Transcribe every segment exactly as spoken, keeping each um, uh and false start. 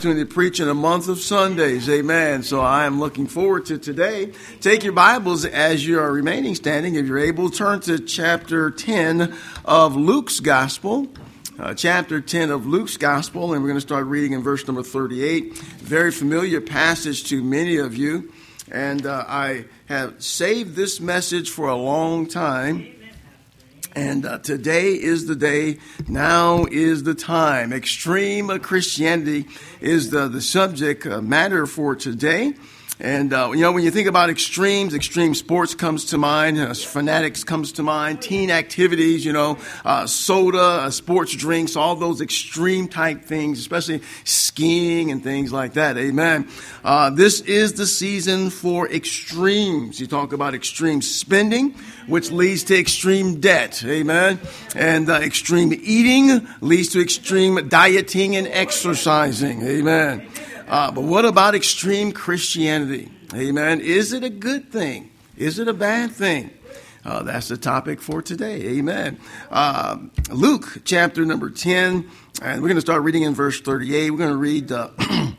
opportunity to preach in a month of Sundays. Amen. So I am looking forward to today. Take your Bibles as you are remaining standing. If you're able, turn to chapter ten of Luke's Gospel. Uh, chapter ten of Luke's Gospel, and we're going to start reading in verse number thirty-eight. Very familiar passage to many of you. And uh, I have saved this message for a long time. And uh, today is the day. Now is the time. Extreme Christianity is the, the subject uh, matter for today. And, uh, you know, when you think about extremes, extreme sports comes to mind, uh, fanatics comes to mind, teen activities, you know, uh, soda, uh, sports drinks, all those extreme type things, especially skiing and things like that. Amen. Uh, this is the season for extremes. You talk about extreme spending, which leads to extreme debt. Amen. And uh, extreme eating leads to extreme dieting and exercising. Amen. Uh, but what about extreme Christianity? Amen. Is it a good thing? Is it a bad thing? Uh, that's the topic for today. Amen. Uh, Luke chapter number ten, and we're going to start reading in verse thirty-eight. We're going to read uh,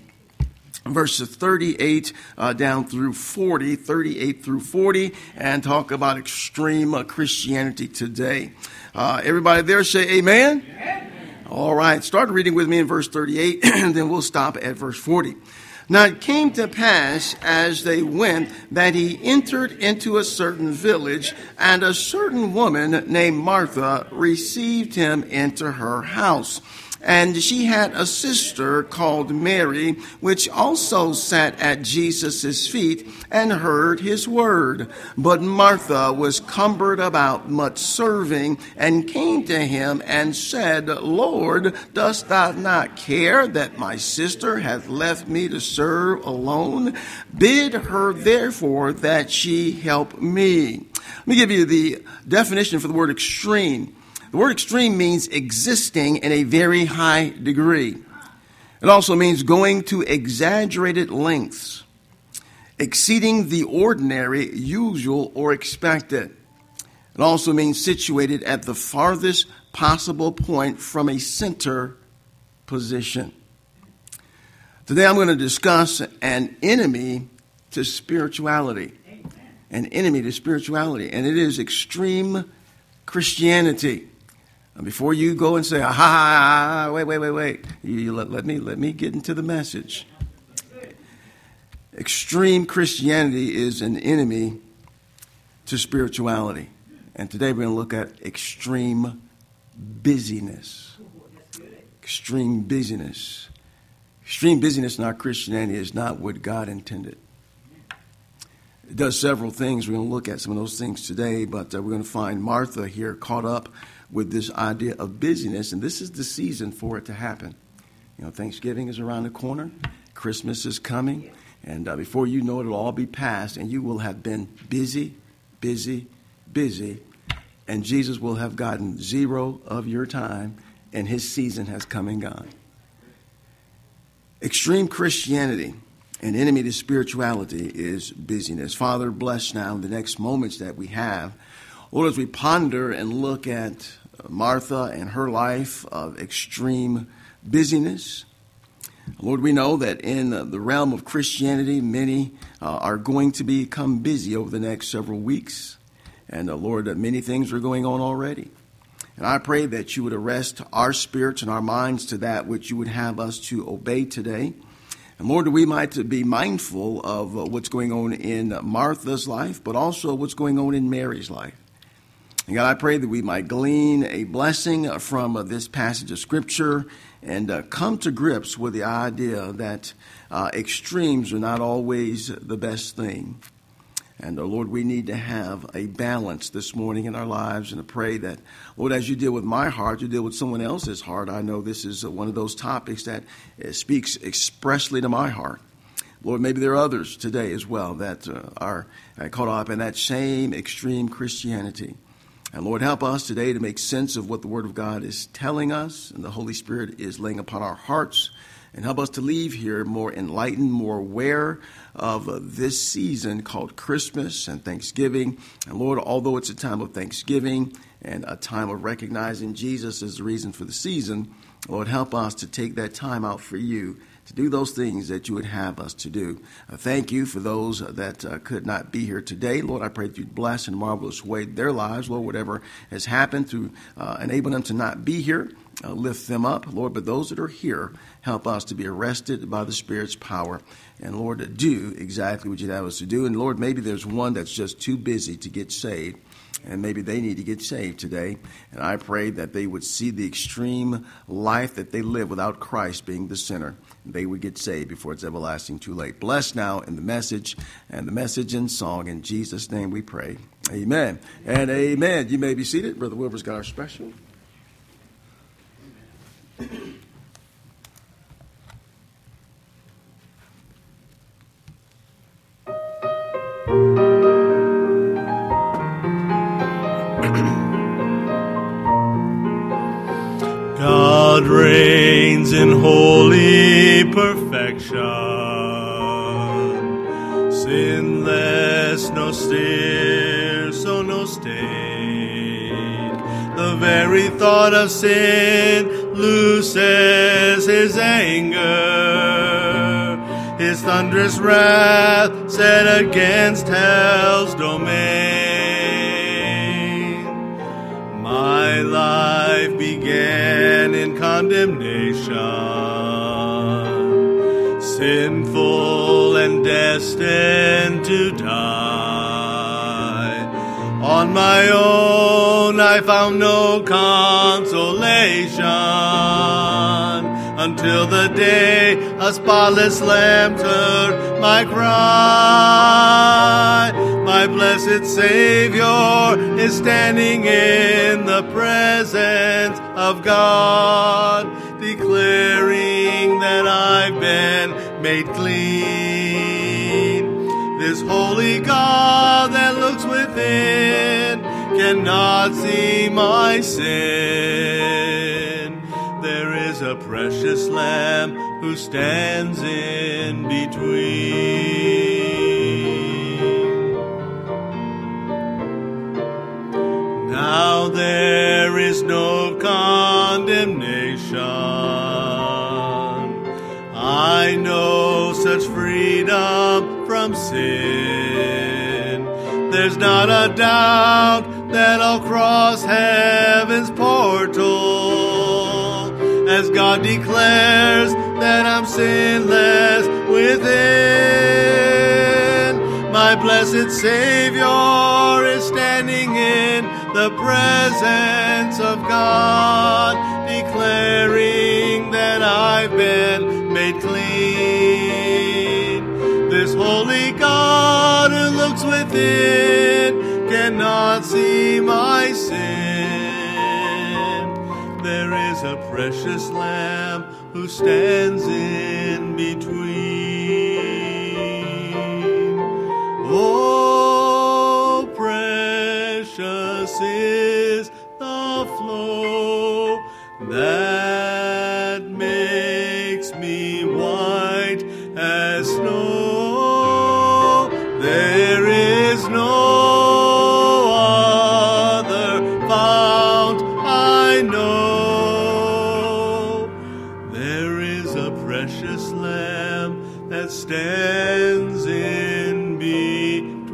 verses thirty-eight uh, down through forty, thirty-eight through forty, and talk about extreme uh, Christianity today. Uh, everybody there say amen. Amen. All right, start reading with me in verse thirty-eight, and then we'll stop at verse forty. Now it came to pass as they went that he entered into a certain village, and a certain woman named Martha received him into her house. And she had a sister called Mary, which also sat at Jesus' feet and heard his word. But Martha was cumbered about much serving, and came to him and said, Lord, dost thou not care that my sister hath left me to serve alone? Bid her therefore that she help me. Let me give you the definition for the word extreme. The word extreme means existing in a very high degree. It also means going to exaggerated lengths, exceeding the ordinary, usual, or expected. It also means situated at the farthest possible point from a center position. Today I'm going to discuss an enemy to spirituality. An enemy to spirituality, and it is extreme Christianity. Before you go and say, ha, ha, ha, wait, wait, wait, wait. You, you let, let me let me get into the message. Extreme Christianity is an enemy to spirituality. And today we're going to look at extreme busyness. Extreme busyness. Extreme busyness in our Christianity is not what God intended. It does several things. We're going to look at some of those things today, but uh, we're going to find Martha here caught up with this idea of busyness, and this is the season for it to happen. You know, Thanksgiving is around the corner, Christmas is coming, and uh, before you know it, it'll all be past, and you will have been busy, busy, busy, and Jesus will have gotten zero of your time, and his season has come and gone. Extreme Christianity, an enemy to spirituality, is busyness. Father, bless now the next moments that we have. Lord, as we ponder and look at Martha and her life of extreme busyness, Lord, we know that in the realm of Christianity, many uh, are going to become busy over the next several weeks. And uh, Lord, uh, many things are going on already. And I pray that you would arrest our spirits and our minds to that which you would have us to obey today. And Lord, we might be mindful of uh, what's going on in Martha's life, but also what's going on in Mary's life. And God, I pray that we might glean a blessing from uh, this passage of Scripture and uh, come to grips with the idea that uh, extremes are not always the best thing. And uh, Lord, we need to have a balance this morning in our lives, and I pray that, Lord, as you deal with my heart, you deal with someone else's heart. I know this is uh, one of those topics that uh, speaks expressly to my heart. Lord, maybe there are others today as well that uh, are uh, caught up in that same extreme Christianity. And Lord, help us today to make sense of what the Word of God is telling us and the Holy Spirit is laying upon our hearts. And help us to leave here more enlightened, more aware of uh, this season called Christmas and Thanksgiving. And Lord, although it's a time of Thanksgiving and a time of recognizing Jesus as the reason for the season, Lord, help us to take that time out for you to do those things that you would have us to do. Uh, thank you for those that uh, could not be here today. Lord, I pray that you bless in a marvelous way their lives. Lord, whatever has happened to uh, enable them to not be here, uh, lift them up. Lord, but those that are here, help us to be arrested by the Spirit's power. And Lord, to do exactly what you'd have us to do. And Lord, maybe there's one that's just too busy to get saved. And maybe they need to get saved today. And I pray that they would see the extreme life that they live without Christ being the center. They would get saved before it's everlasting too late. Bless now in the message and the message and song. In Jesus' name we pray. Amen and amen. You may be seated. Brother Wilbur's got our special. God reigns in holy perfection, sinless, no stain, so no stain. The very thought of sin looses his anger, his thunderous wrath set against hell's domain. My life began in condemnation, sinful and destined to die. On my own I found no consolation, until the day a spotless lamb heard my cry. My blessed Savior is standing in the presence of God, declaring that I've been made clean. This holy God that looks within cannot see my sin. There is a precious Lamb who stands in between. Now there is no condemnation. I know such freedom from sin. There's not a doubt that I'll cross heaven's portal, as God declares that I'm sinless within. My blessed Savior is standing in the presence of God, declaring that I've been made clean. This holy God who looks within cannot see my sin. There is a precious Lamb who stands in between. Oh, precious is the flow that makes me white as snow. There is no other fount I know. There is a precious Lamb that stands in between.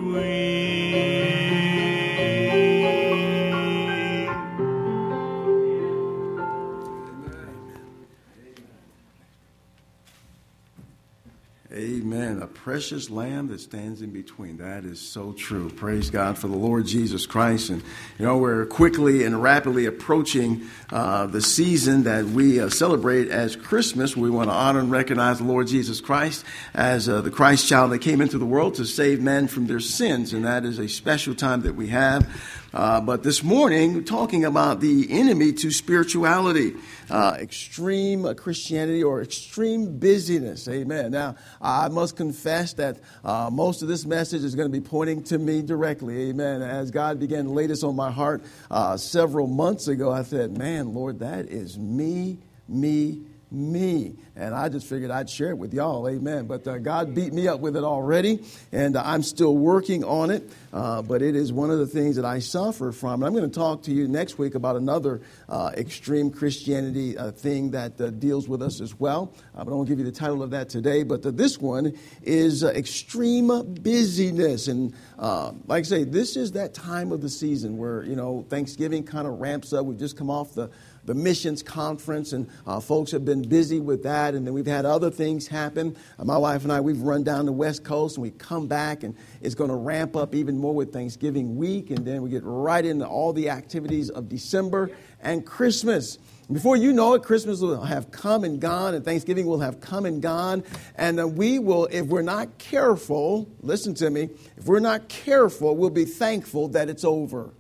Amen. A precious Lamb that stands in between. That is so true. Praise God for the Lord Jesus Christ. And, you know, we're quickly and rapidly approaching uh, the season that we uh, celebrate as Christmas. We want to honor and recognize the Lord Jesus Christ as uh, the Christ child that came into the world to save men from their sins. And that is a special time that we have. Uh, but this morning, we're talking about the enemy to spirituality, uh, extreme uh, Christianity or extreme busyness. Amen. Now, I must confess that uh, most of this message is going to be pointing to me directly. Amen. As God began to lay this on my heart uh, several months ago, I said, man, Lord, that is me, me, me. And I just figured I'd share it with y'all. Amen. But uh, God beat me up with it already, and uh, I'm still working on it. Uh, but it is one of the things that I suffer from. And I'm going to talk to you next week about another uh, extreme Christianity uh, thing that uh, deals with us as well. Uh, but I won't give you the title of that today. But uh, this one is uh, extreme busyness. And uh, like I say, this is that time of the season where, you know, Thanksgiving kind of ramps up. We've just come off the the missions conference, and uh, folks have been busy with that, and then we've had other things happen. Uh, my wife and I, we've run down the West Coast, and we come back, and it's going to ramp up even more with Thanksgiving week, and then we get right into all the activities of December and Christmas. Before you know it, Christmas will have come and gone, and Thanksgiving will have come and gone, and uh, we will, if we're not careful, listen to me, if we're not careful, we'll be thankful that it's over.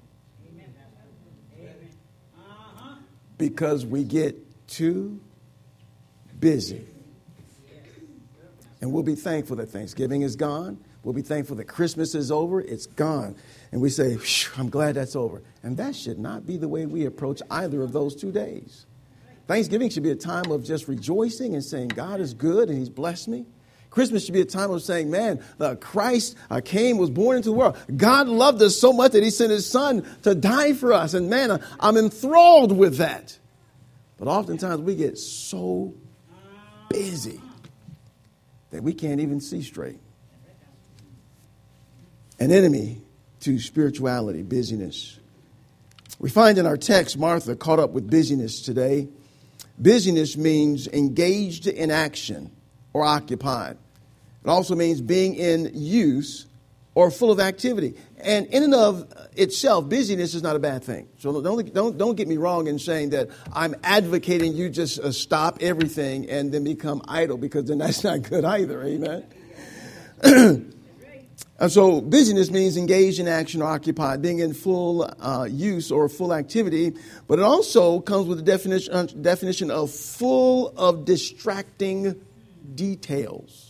Because we get too busy. And we'll be thankful that Thanksgiving is gone. We'll be thankful that Christmas is over. It's gone. And we say, I'm glad that's over. And that should not be the way we approach either of those two days. Thanksgiving should be a time of just rejoicing and saying, God is good and he's blessed me. Christmas should be a time of saying, man, uh, Christ uh, came, was born into the world. God loved us so much that he sent his son to die for us. And man, uh, I'm enthralled with that. But oftentimes we get so busy that we can't even see straight. An enemy to spirituality, busyness. We find in our text, Martha caught up with busyness today. Busyness means engaged in action or occupied. It also means being in use or full of activity. And in and of itself, busyness is not a bad thing. So don't, don't, don't get me wrong in saying that I'm advocating you just uh, stop everything and then become idle, because then that's not good either. Amen. And so busyness means engaged in action or occupied, being in full uh, use or full activity. But it also comes with the definition, uh, definition of full of distracting details.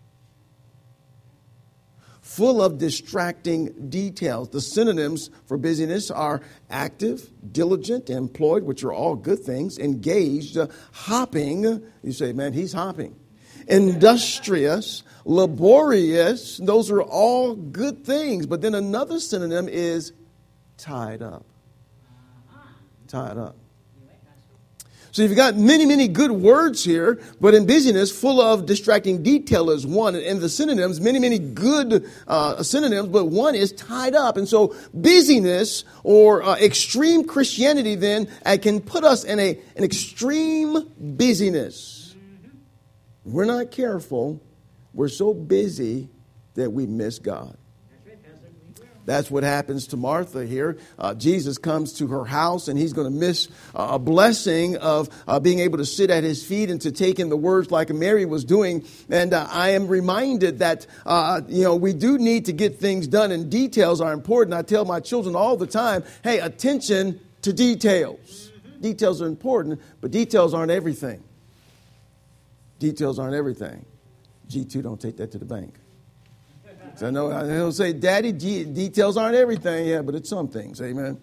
Full of distracting details. The synonyms for busyness are active, diligent, employed, which are all good things, engaged, uh, hopping. You say, man, he's hopping. Industrious, laborious. Those are all good things. But then another synonym is tied up. Tied up. So you've got many, many good words here, but in busyness, full of distracting detail is one. And the synonyms, many, many good uh, synonyms, but one is tied up. And so busyness or uh, extreme Christianity then uh, can put us in a an extreme busyness. We're not careful. We're so busy that we miss God. That's what happens to Martha here. Uh, Jesus comes to her house, and he's going to miss uh, a blessing of uh, being able to sit at his feet and to take in the words like Mary was doing. And uh, I am reminded that, uh, you know, we do need to get things done, and details are important. I tell my children all the time, hey, attention to details. Details are important, but details aren't everything. Details aren't everything. G two, don't take that to the bank. So I know he'll say, Daddy, G- details aren't everything. Yeah, but it's some things. Amen.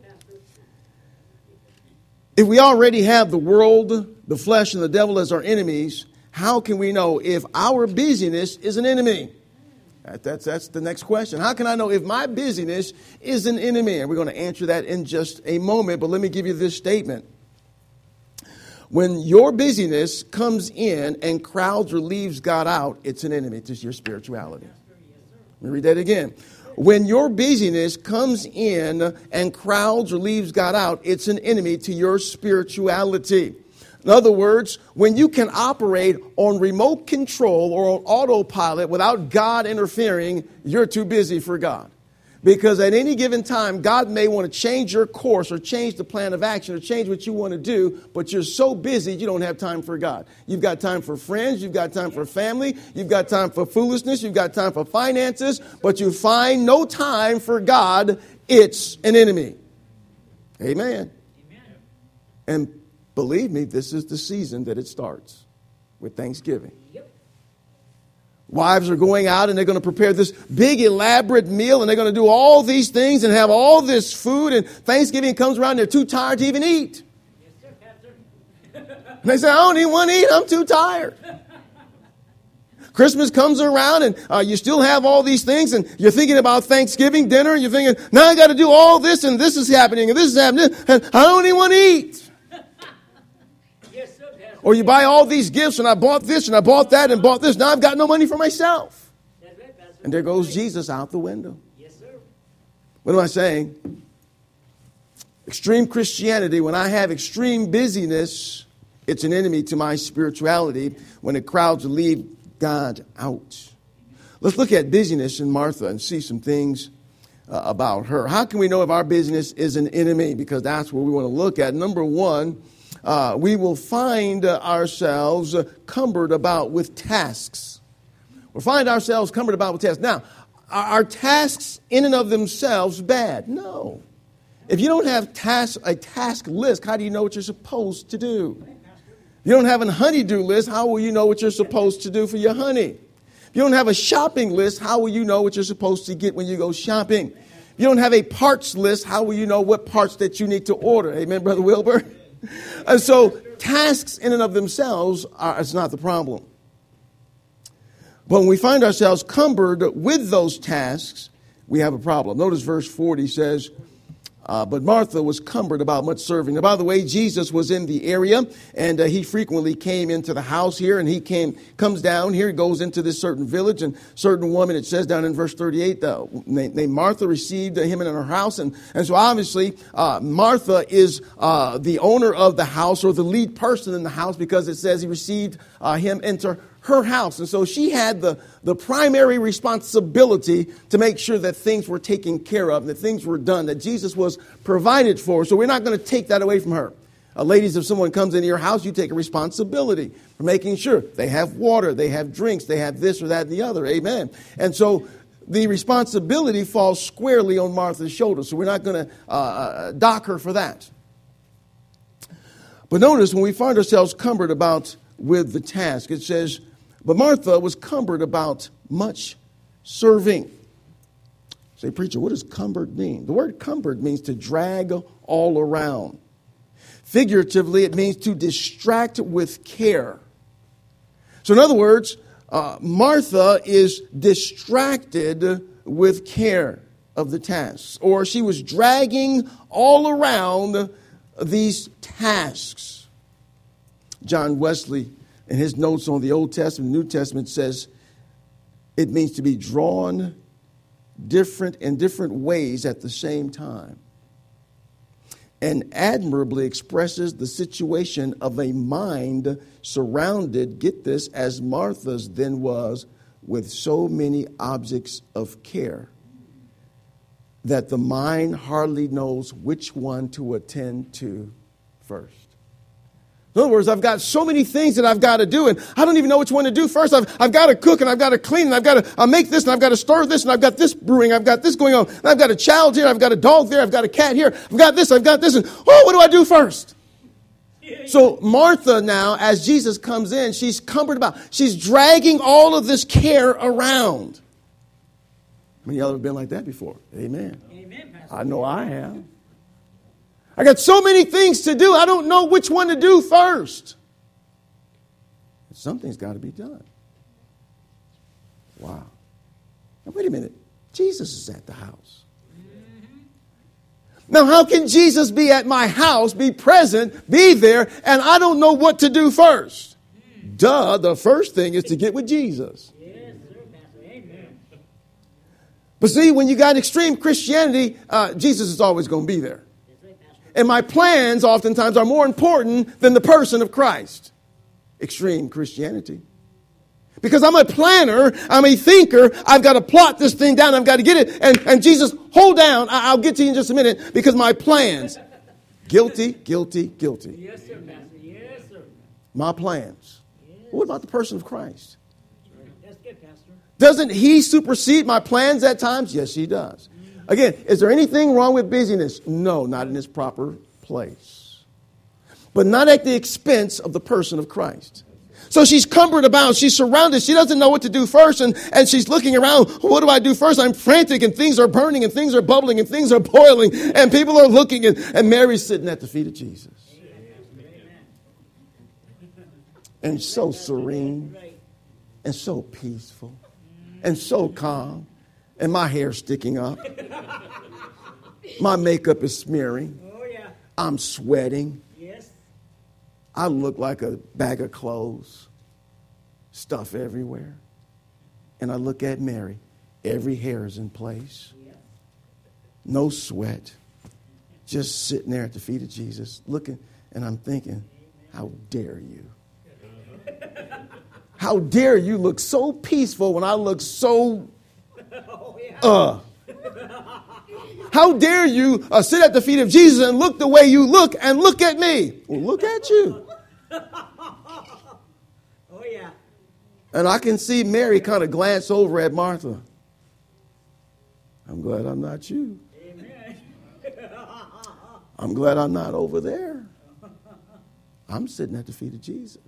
If we already have the world, the flesh, and the devil as our enemies, how can we know if our busyness is an enemy? That, that's, that's the next question. How can I know if my busyness is an enemy? And we're going to answer that in just a moment. But let me give you this statement. When your busyness comes in and crowds or leaves God out, it's an enemy to your spirituality. Let me read that again. When your busyness comes in and crowds or leaves God out, it's an enemy to your spirituality. In other words, when you can operate on remote control or on autopilot without God interfering, you're too busy for God. Because at any given time, God may want to change your course or change the plan of action or change what you want to do, but you're so busy you don't have time for God. You've got time for friends, you've got time for family, you've got time for foolishness, you've got time for finances, but you find no time for God. It's an enemy. Amen. Amen. And believe me, this is the season that it starts with Thanksgiving. Yep. Wives are going out and they're going to prepare this big elaborate meal and they're going to do all these things and have all this food, and Thanksgiving comes around and they're too tired to even eat. Yes, sir, Pastor. And they say, I don't even want to eat. I'm too tired. Christmas comes around and uh, you still have all these things and you're thinking about Thanksgiving dinner and you're thinking, now I got to do all this and this is happening and this is happening and I don't even want to eat. Yes, sir, Pastor. Or you buy all these gifts and I bought this and I bought that and bought this. Now I've got no money for myself. That's right, Pastor. And there goes Jesus out the window. Yes, sir. What am I saying? Extreme Christianity, when I have extreme busyness, it's an enemy to my spirituality when the crowds leave God out. Let's look at busyness in Martha and see some things uh, about her. How can we know if our busyness is an enemy? Because that's what we want to look at. Number one, uh, we will find uh, ourselves uh, cumbered about with tasks. We'll find ourselves cumbered about with tasks. Now, are, are tasks in and of themselves bad? No. If you don't have task, a task list, how do you know what you're supposed to do? If you don't have a honey-do list, how will you know what you're supposed to do for your honey? If you don't have a shopping list, how will you know what you're supposed to get when you go shopping? If you don't have a parts list, how will you know what parts that you need to order? Amen, Brother Wilbur? And so tasks in and of themselves are it's not the problem. But when we find ourselves cumbered with those tasks, we have a problem. Notice verse forty says, Uh, but Martha was cumbered about much serving. Now, by the way, Jesus was in the area, and uh, he frequently came into the house here, and he came, comes down here, goes into this certain village, and certain woman, it says down in verse thirty-eight, uh, named, named Martha received him in her house, and, and so obviously uh, Martha is uh, the owner of the house, or the lead person in the house, because it says he received uh, him into her house. And so she had the, the primary responsibility to make sure that things were taken care of, that things were done, that Jesus was provided for. So we're not going to take that away from her. Uh, ladies, if someone comes into your house, you take a responsibility for making sure they have water, they have drinks, they have this or that and the other. Amen. And so the responsibility falls squarely on Martha's shoulders. So we're not going to uh, dock her for that. But notice when we find ourselves cumbered about with the task, it says, but Martha was cumbered about much serving. Say, preacher, what does cumbered mean? The word cumbered means to drag all around. Figuratively, it means to distract with care. So in other words, uh, Martha is distracted with care of the tasks. Or she was dragging all around these tasks. John Wesley, in his notes on the Old Testament, New Testament, says it means to be drawn different in different ways at the same time, and admirably expresses the situation of a mind surrounded, get this, as Martha's then was, with so many objects of care that the mind hardly knows which one to attend to first. In other words, I've got so many things that I've got to do, and I don't even know which one to do first. I've, I've got to cook, and I've got to clean, and I've got to I'll make this, and I've got to stir this, and I've got this brewing, I've got this going on, and I've got a child here, I've got a dog there, I've got a cat here, I've got this, I've got this, and oh, what do I do first? So Martha now, as Jesus comes in, she's cumbered about. She's dragging all of this care around. How many of y'all have been like that before? Amen. Amen, Pastor. I know I have. I got so many things to do, I don't know which one to do first. Something's got to be done. Wow. Now, wait a minute. Jesus is at the house. Mm-hmm. Now, how can Jesus be at my house, be present, be there, and I don't know what to do first? Mm. Duh, the first thing is to get with Jesus. Yes, sir, Pastor. Amen. But see, when you got extreme Christianity, uh, Jesus is always going to be there. And my plans oftentimes are more important than the person of Christ. Extreme Christianity. Because I'm a planner, I'm a thinker, I've got to plot this thing down, I've got to get it. And, and Jesus, hold down, I'll get to you in just a minute, because my plans. Guilty, guilty, guilty. Yes, sir, Pastor. Yes, sir. My plans. Yes. What about the person of Christ? That's good, Pastor. Doesn't he supersede my plans at times? Yes, he does. Again, is there anything wrong with busyness? No, not in its proper place. But not at the expense of the person of Christ. So she's cumbered about. She's surrounded. She doesn't know what to do first. And, and she's looking around. What do I do first? I'm frantic, and things are burning, and things are bubbling, and things are boiling. And people are looking. And, and Mary's sitting at the feet of Jesus. and so serene and so peaceful and so calm. And my hair's sticking up. My makeup is smearing. Oh, yeah. I'm sweating. Yes. I look like a bag of clothes. Stuff everywhere. And I look at Mary. Every hair is in place. No sweat. Just sitting there at the feet of Jesus, looking, and I'm thinking, how dare you? How dare you look so peaceful when I look so, uh. How dare you uh, sit at the feet of Jesus and look the way you look and look at me? Well, look at you. Oh, yeah. And I can see Mary kind of glance over at Martha. I'm glad I'm not you. Amen. I'm glad I'm not over there. I'm sitting at the feet of Jesus.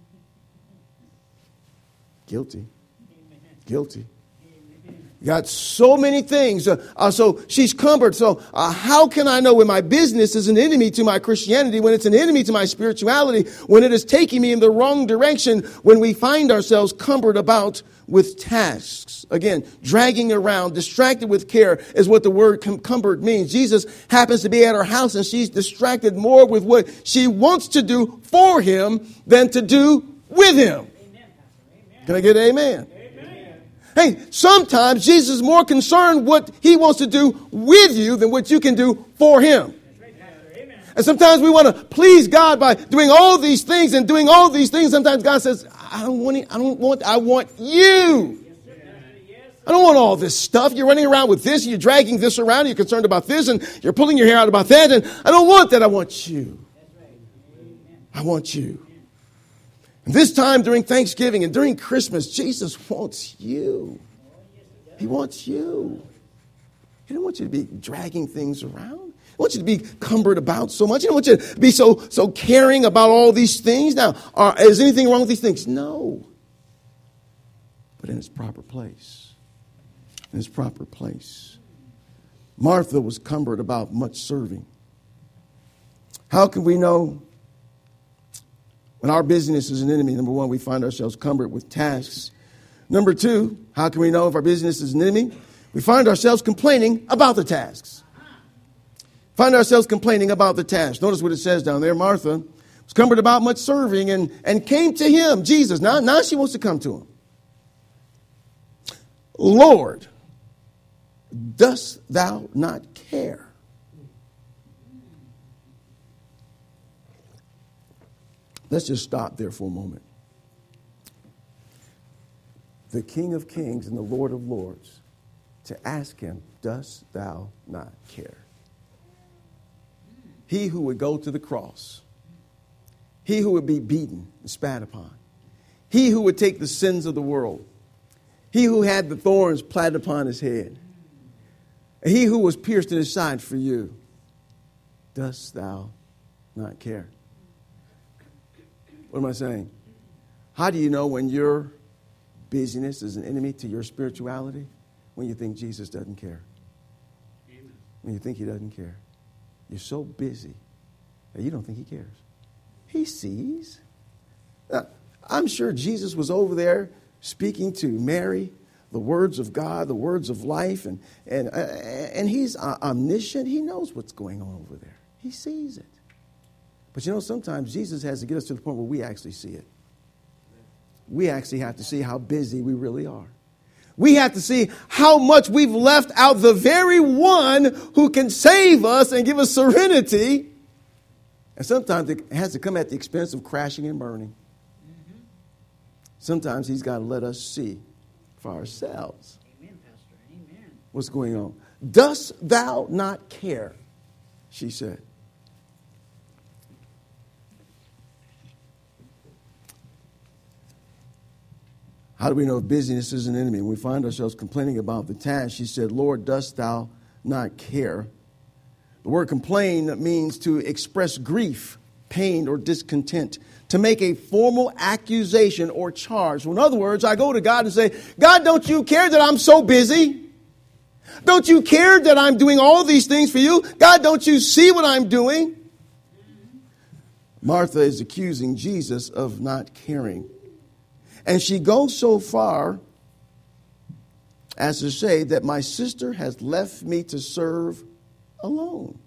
Guilty. Guilty. Got so many things. Uh, uh, so she's cumbered. So uh, how can I know when my business is an enemy to my Christianity, when it's an enemy to my spirituality, when it is taking me in the wrong direction, when we find ourselves cumbered about with tasks? Again, dragging around, distracted with care is what the word cum- cumbered means. Jesus happens to be at her house and she's distracted more with what she wants to do for him than to do with him. Amen, Pastor. Can I get an amen? Amen. Hey, sometimes Jesus is more concerned what he wants to do with you than what you can do for him. That's right, Pastor. Amen. And sometimes we want to please God by doing all these things and doing all these things. Sometimes God says, I don't want it. I don't want, I want you. Yes, sir, Pastor. Yes, sir. I don't want all this stuff. You're running around with this. You're dragging this around. You're concerned about this and you're pulling your hair out about that. And I don't want that. I want you. That's right. Amen. I want you. And this time during Thanksgiving and during Christmas, Jesus wants you. He wants you. He doesn't want you to be dragging things around. He wants you to be cumbered about so much. He doesn't want you to be so, so caring about all these things. Now, are, is anything wrong with these things? No. But in its proper place. In its proper place. Martha was cumbered about much serving. How can we know when our business is an enemy? Number one, we find ourselves cumbered with tasks. Number two, how can we know if our business is an enemy? We find ourselves complaining about the tasks. Find ourselves complaining about the tasks. Notice what it says down there. Martha was cumbered about much serving and, and came to him, Jesus. Now, now she wants to come to him. Lord, dost thou not care? Let's just stop there for a moment. The King of Kings and the Lord of Lords, to ask him, dost thou not care? He who would go to the cross, he who would be beaten and spat upon, he who would take the sins of the world, he who had the thorns planted upon his head, he who was pierced in his side for you, dost thou not care? What am I saying? How do you know when your busyness is an enemy to your spirituality? When you think Jesus doesn't care. Amen. When you think he doesn't care. You're so busy that you don't think he cares. He sees. Now, I'm sure Jesus was over there speaking to Mary, the words of God, the words of life, and and uh, and he's omniscient. He knows what's going on over there. He sees it. But you know, sometimes Jesus has to get us to the point where we actually see it. We actually have to see how busy we really are. We have to see how much we've left out the very one who can save us and give us serenity. And sometimes it has to come at the expense of crashing and burning. Mm-hmm. Sometimes he's got to let us see for ourselves. Amen, Pastor. Amen. What's going on? Dost thou not care? She said. How do we know if busyness is an enemy? When we find ourselves complaining about the task, she said, Lord, dost thou not care? The word complain means to express grief, pain, or discontent, to make a formal accusation or charge. So in other words, I go to God and say, God, don't you care that I'm so busy? Don't you care that I'm doing all these things for you? God, don't you see what I'm doing? Martha is accusing Jesus of not caring. And she goes so far as to say that my sister has left me to serve alone.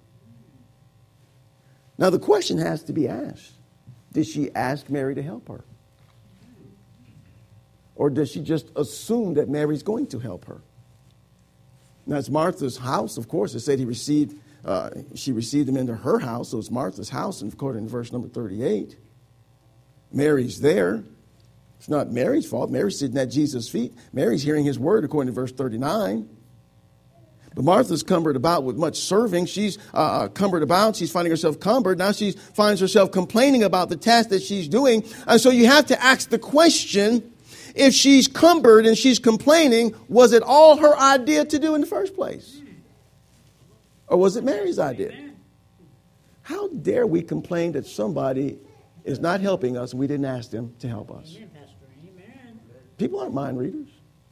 Now the question has to be asked. Did she ask Mary to help her? Or does she just assume that Mary's going to help her? Now it's Martha's house, of course. It said he received, uh, she received him into her house, so it's Martha's house, and according to verse number thirty-eight. Mary's there. It's not Mary's fault. Mary's sitting at Jesus' feet. Mary's hearing his word, according to verse thirty-nine. But Martha's cumbered about with much serving. She's uh, cumbered about. She's finding herself cumbered. Now she finds herself complaining about the task that she's doing. And so you have to ask the question, if she's cumbered and she's complaining, was it all her idea to do in the first place? Or was it Mary's idea? How dare we complain that somebody is not helping us and we didn't ask them to help us? Amen, Pastor. Amen. People aren't mind readers.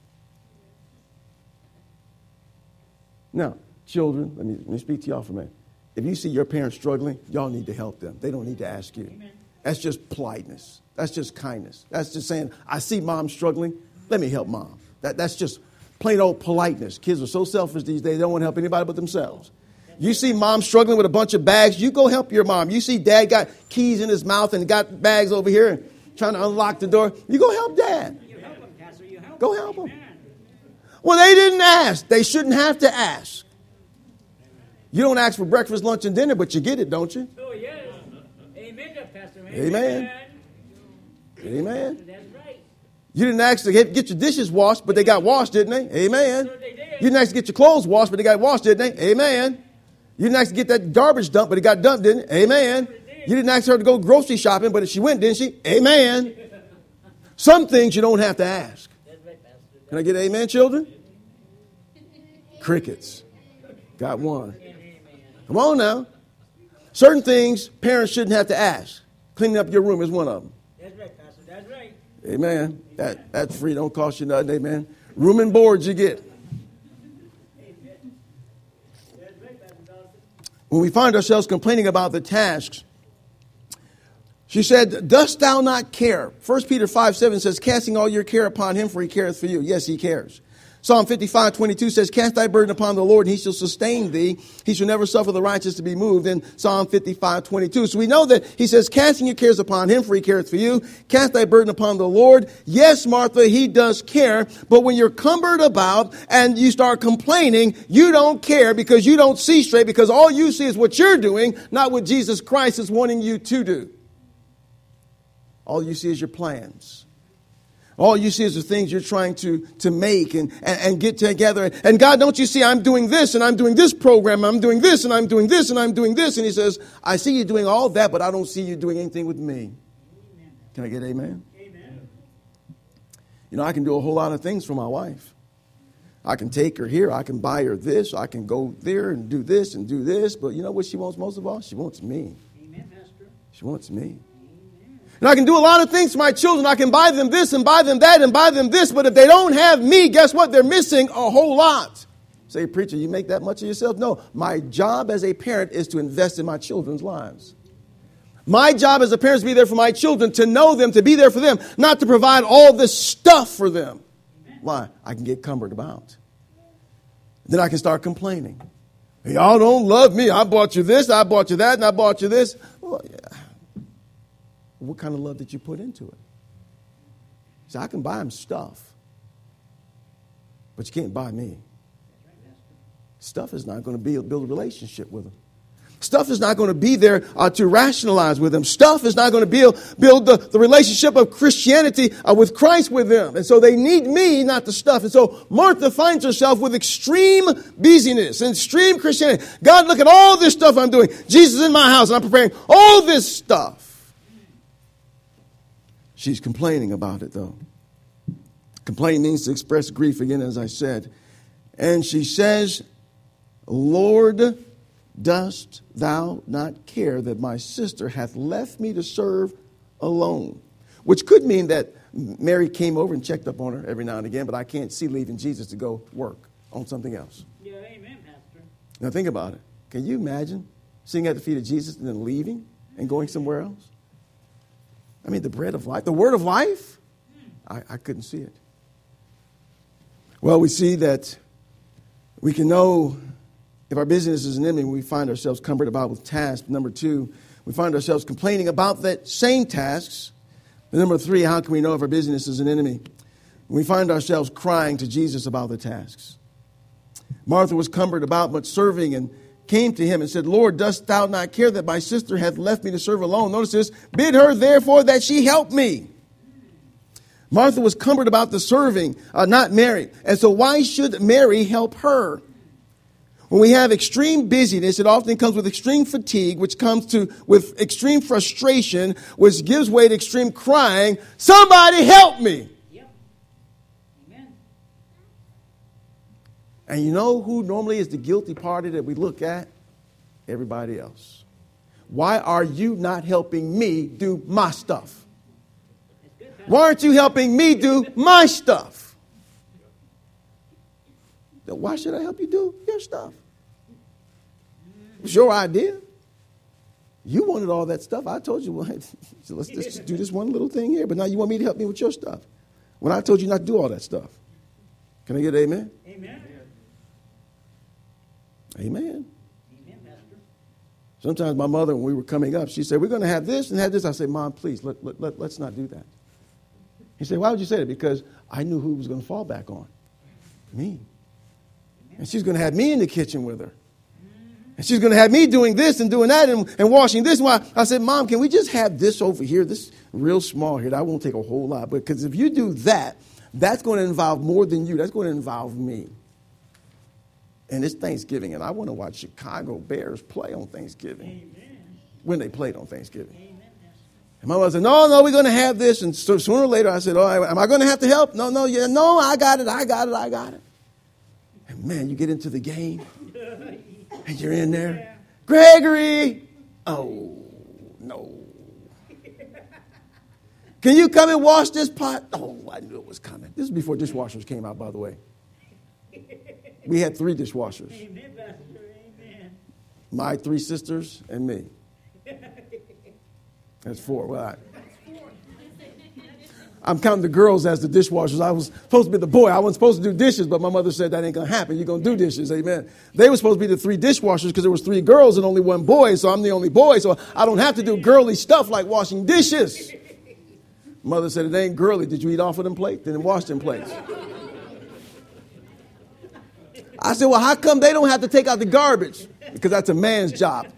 Now, children, let me, let me speak to y'all for a minute. If you see your parents struggling, y'all need to help them. They don't need to ask you. Amen. That's just politeness. That's just kindness. That's just saying, I see mom struggling. Let me help mom. That, that's just plain old politeness. Kids are so selfish these days, they don't want to help anybody but themselves. You see mom struggling with a bunch of bags, you go help your mom. You see dad got keys in his mouth and got bags over here and trying to unlock the door, you go help dad. You help him, Pastor. You help Go him. help him. Amen. Well, they didn't ask. They shouldn't have to ask. You don't ask for breakfast, lunch, and dinner, but you get it, don't you? Oh, yes. Amen, Pastor. Amen. Amen. That's right. You didn't ask to get, get your dishes washed, but they got washed, didn't they? Amen. Sure they did. You didn't ask to get your clothes washed, but they got washed, didn't they? Amen. You didn't ask to get that garbage dumped, but it got dumped, didn't it? Amen. You didn't ask her to go grocery shopping, but she went, didn't she? Amen. Some things you don't have to ask. That's right, Pastor. Can I get amen, children? Crickets. Got one. Come on now. Certain things parents shouldn't have to ask. Cleaning up your room is one of them. That's right, Pastor. That's right. Amen. That, that's free. Don't cost you nothing. Amen. Room and board you get. That's right, Pastor Dawson. When we find ourselves complaining about the tasks, she said, dost thou not care? First Peter five seven says, casting all your care upon him, for he careth for you. Yes, he cares. Psalm fifty-five twenty-two says, cast thy burden upon the Lord, and he shall sustain thee. He shall never suffer the righteous to be moved, in Psalm fifty-five twenty-two. So we know that he says, casting your cares upon him, for he careth for you. Cast thy burden upon the Lord. Yes, Martha, he does care. But when you're cumbered about and you start complaining, you don't care because you don't see straight, because all you see is what you're doing, not what Jesus Christ is wanting you to do. All you see is your plans. All you see is the things you're trying to, to make and, and, and get together. And God, don't you see I'm doing this and I'm doing this program, I'm doing this and I'm doing this and I'm doing this. And he says, I see you doing all that, but I don't see you doing anything with me. Amen. Can I get amen? Amen. You know, I can do a whole lot of things for my wife. I can take her here. I can buy her this. I can go there and do this and do this. But you know what she wants most of all? She wants me. Amen, Pastor. She wants me. And I can do a lot of things for my children. I can buy them this and buy them that and buy them this. But if they don't have me, guess what? They're missing a whole lot. Say, preacher, you make that much of yourself? No, my job as a parent is to invest in my children's lives. My job as a parent is to be there for my children, to know them, to be there for them, not to provide all this stuff for them. Why? I can get cumbered about. Then I can start complaining. Y'all don't love me. I bought you this, I bought you that, and I bought you this. Well, yeah. What kind of love did you put into it? See, I can buy him stuff, but you can't buy me. Stuff is not going to be, build a relationship with him. Stuff is not going to be there uh, to rationalize with him. Stuff is not going to build, build the, the relationship of Christianity uh, with Christ with them. And so they need me, not the stuff. And so Martha finds herself with extreme busyness, extreme Christianity. God, look at all this stuff I'm doing. Jesus in my house, and I'm preparing all this stuff. She's complaining about it, though. Complain means to express grief, again, as I said. And she says, Lord, dost thou not care that my sister hath left me to serve alone? Which could mean that Mary came over and checked up on her every now and again, but I can't see leaving Jesus to go work on something else. Yeah, amen, Pastor. Now think about it. Can you imagine sitting at the feet of Jesus and then leaving and going somewhere else? I mean, the bread of life, the word of life. I, I couldn't see it. Well, we see that we can know if our business is an enemy when we find ourselves cumbered about with tasks. Number two, we find ourselves complaining about that same tasks. And number three, how can we know if our business is an enemy? We find ourselves crying to Jesus about the tasks. Martha was cumbered about much serving and came to him and said, Lord, dost thou not care that my sister hath left me to serve alone? Notice this, bid her therefore that she help me. Martha was cumbered about the serving, uh, not Mary. And so why should Mary help her? When we have extreme busyness, it often comes with extreme fatigue, which comes to with extreme frustration, which gives way to extreme crying. Somebody help me. Yep. Amen. And you know who normally is the guilty party that we look at? Everybody else. Why are you not helping me do my stuff? Why aren't you helping me do my stuff? Why should I help you do your stuff? It's your idea. You wanted all that stuff. I told you, well, so let's just do this one little thing here. But now you want me to help me with your stuff. When I told you not to do all that stuff. Can I get an amen? Amen. Amen. Amen, Pastor. Sometimes my mother, when we were coming up, she said, we're going to have this and have this. I said, Mom, please, let, let, let, let's not do that. He said, why would you say that? Because I knew who was going to fall back on. Me. And she's going to have me in the kitchen with her. And she's going to have me doing this and doing that and, and washing this. Why? I said, Mom, can we just have this over here? This real small here. That won't take a whole lot. Because if you do that, that's going to involve more than you. That's going to involve me. And it's Thanksgiving, and I want to watch Chicago Bears play on Thanksgiving. Amen. When they played on Thanksgiving. Amen. And my mother said, no, no, we're going to have this. And so sooner or later, I said, oh, am I going to have to help? No, no, yeah, no, I got it, I got it, I got it. And man, you get into the game, and you're in there. Gregory! Oh, no. Can you come and wash this pot? Oh, I knew it was coming. This is before dishwashers came out, by the way. We had three dishwashers. Amen, Pastor. Amen. My three sisters and me. That's four. Well, I, I'm counting the girls as the dishwashers. I was supposed to be the boy. I wasn't supposed to do dishes, but my mother said that ain't going to happen. You're going to do dishes. Amen. They were supposed to be the three dishwashers because there was three girls and only one boy, so I'm the only boy, so I don't have to do girly stuff like washing dishes. Mother said, it ain't girly. Did you eat off of them plates? Then wash them plates. I said, well, how come they don't have to take out the garbage? Because that's a man's job.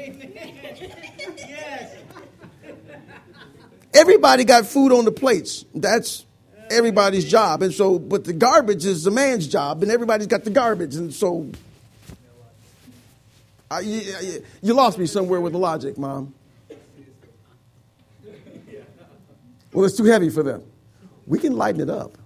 Everybody got food on the plates. That's everybody's job. And so, but the garbage is a man's job, and everybody's got the garbage. And so, I, you, you lost me somewhere with the logic, Mom. Well, it's too heavy for them. We can lighten it up.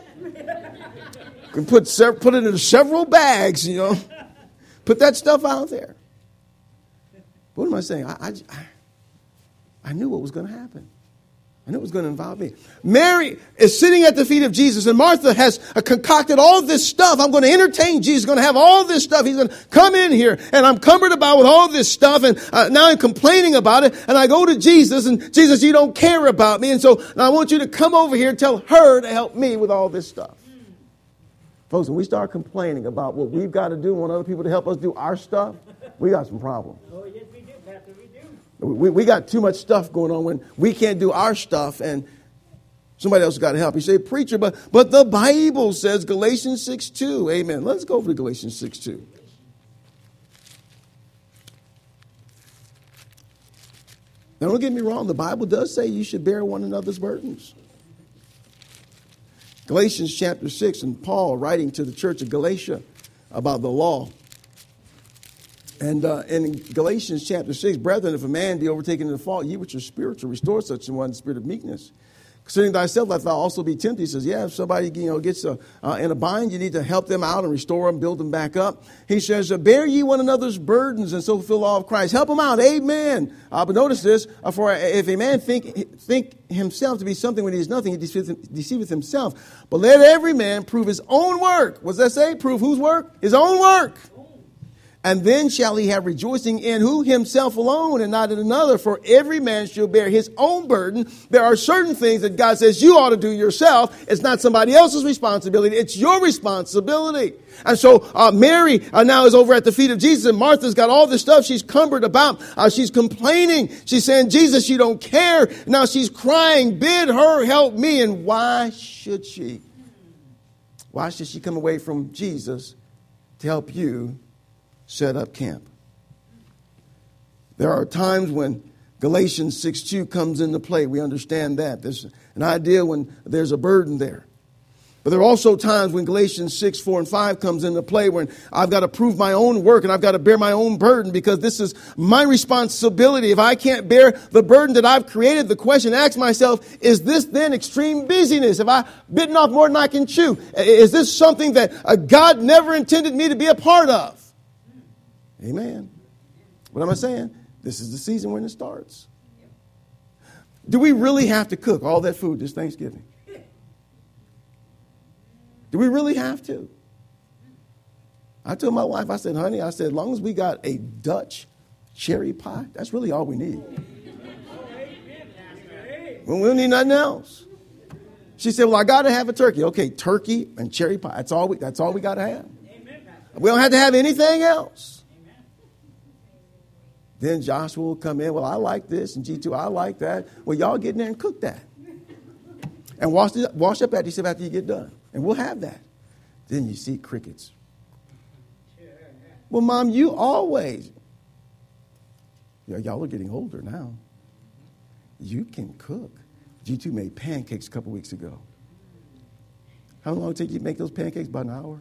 We can put, put it in several bags, you know. Put that stuff out there. What am I saying? I, I, I knew what was going to happen. I knew it was going to involve me. Mary is sitting at the feet of Jesus, and Martha has uh, concocted all this stuff. I'm going to entertain Jesus. He's going to have all this stuff. He's going to come in here, and I'm cumbered about with all this stuff, and uh, now I'm complaining about it, and I go to Jesus, and Jesus, you don't care about me, and so I want you to come over here and tell her to help me with all this stuff. Folks, when we start complaining about what we've got to do and want other people to help us do our stuff, we got some problems. Oh, yes, we do, Pastor, we do. We, we got too much stuff going on when we can't do our stuff and somebody else has got to help. You say, preacher, but, but the Bible says Galatians six two. Amen. Let's go over to Galatians six two. Now, don't get me wrong. The Bible does say you should bear one another's burdens. Galatians chapter six, and Paul writing to the church of Galatia about the law. And uh, in Galatians chapter six, brethren, if a man be overtaken in the fault, ye which are spiritual, restore such a one in the spirit of meekness. Considering thyself, that thou also be tempted. He says, yeah, if somebody you know gets a, uh, in a bind, you need to help them out and restore them, build them back up. He says, bear ye one another's burdens and so fulfill all of Christ. Help them out. Amen. Uh, but notice this, uh, for if a man think think himself to be something when he is nothing, he deceiveth, deceiveth himself. But let every man prove his own work. What does that say? Prove whose work? His own work. And then shall he have rejoicing in who? Himself alone and not in another. For every man shall bear his own burden. There are certain things that God says you ought to do yourself. It's not somebody else's responsibility. It's your responsibility. And so uh, Mary uh, now is over at the feet of Jesus, and Martha's got all this stuff she's cumbered about. Uh, she's complaining. She's saying, Jesus, you don't care. Now she's crying, bid her help me. And why should she? Why should she come away from Jesus to help you set up camp? There are times when Galatians six two comes into play. We understand that. There's an idea when there's a burden there. But there are also times when Galatians six, four, and five comes into play when I've got to prove my own work and I've got to bear my own burden because this is my responsibility. If I can't bear the burden that I've created, the question I ask myself, is this then extreme busyness? Have I bitten off more than I can chew? Is this something that uh, God never intended me to be a part of? Amen. What am I saying? This is the season when it starts. Do we really have to cook all that food this Thanksgiving? Do we really have to? I told my wife, I said, honey, I said, as long as we got a Dutch cherry pie, that's really all we need. We don't need nothing else. She said, well, I got to have a turkey. Okay, turkey and cherry pie. That's all we, that's all we got to have. We don't have to have anything else. Then Joshua will come in. Well, I like this. And G two, I like that. Well, y'all get in there and cook that. And wash, it, wash up that yourself after you get done. And we'll have that. Then you see crickets. Well, Mom, you always. Yeah, y'all are getting older now. You can cook. G two made pancakes a couple weeks ago. How long did it take you to make those pancakes? About an hour?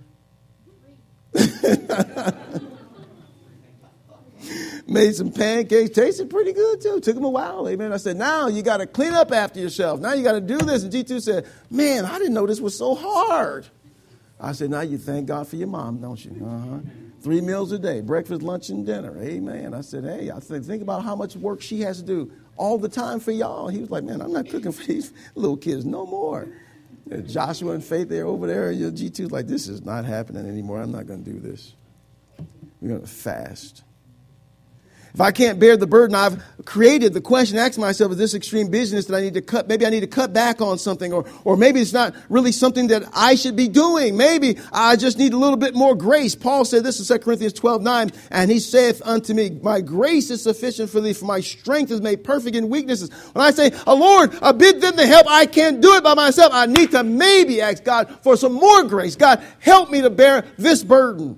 Made some pancakes. Tasted pretty good, too. Took them a while. Amen. I said, now you got to clean up after yourself. Now you got to do this. And G two said, man, I didn't know this was so hard. I said, now you thank God for your mom, don't you? Uh-huh. Three meals a day, breakfast, lunch, and dinner. Amen. I said, hey, I said, think about how much work she has to do all the time for y'all. He was like, man, I'm not cooking for these little kids no more. And Joshua and Faith, they're over there. Your G two's like, this is not happening anymore. I'm not going to do this. We're going to fast. If I can't bear the burden I've created, the question I ask myself is this extreme business that I need to cut. Maybe I need to cut back on something, or, or maybe it's not really something that I should be doing. Maybe I just need a little bit more grace. Paul said this in Second Corinthians twelve nine, and he saith unto me, my grace is sufficient for thee, for my strength is made perfect in weaknesses. When I say, oh Lord, I bid them to help, I can't do it by myself. I need to maybe ask God for some more grace. God, help me to bear this burden.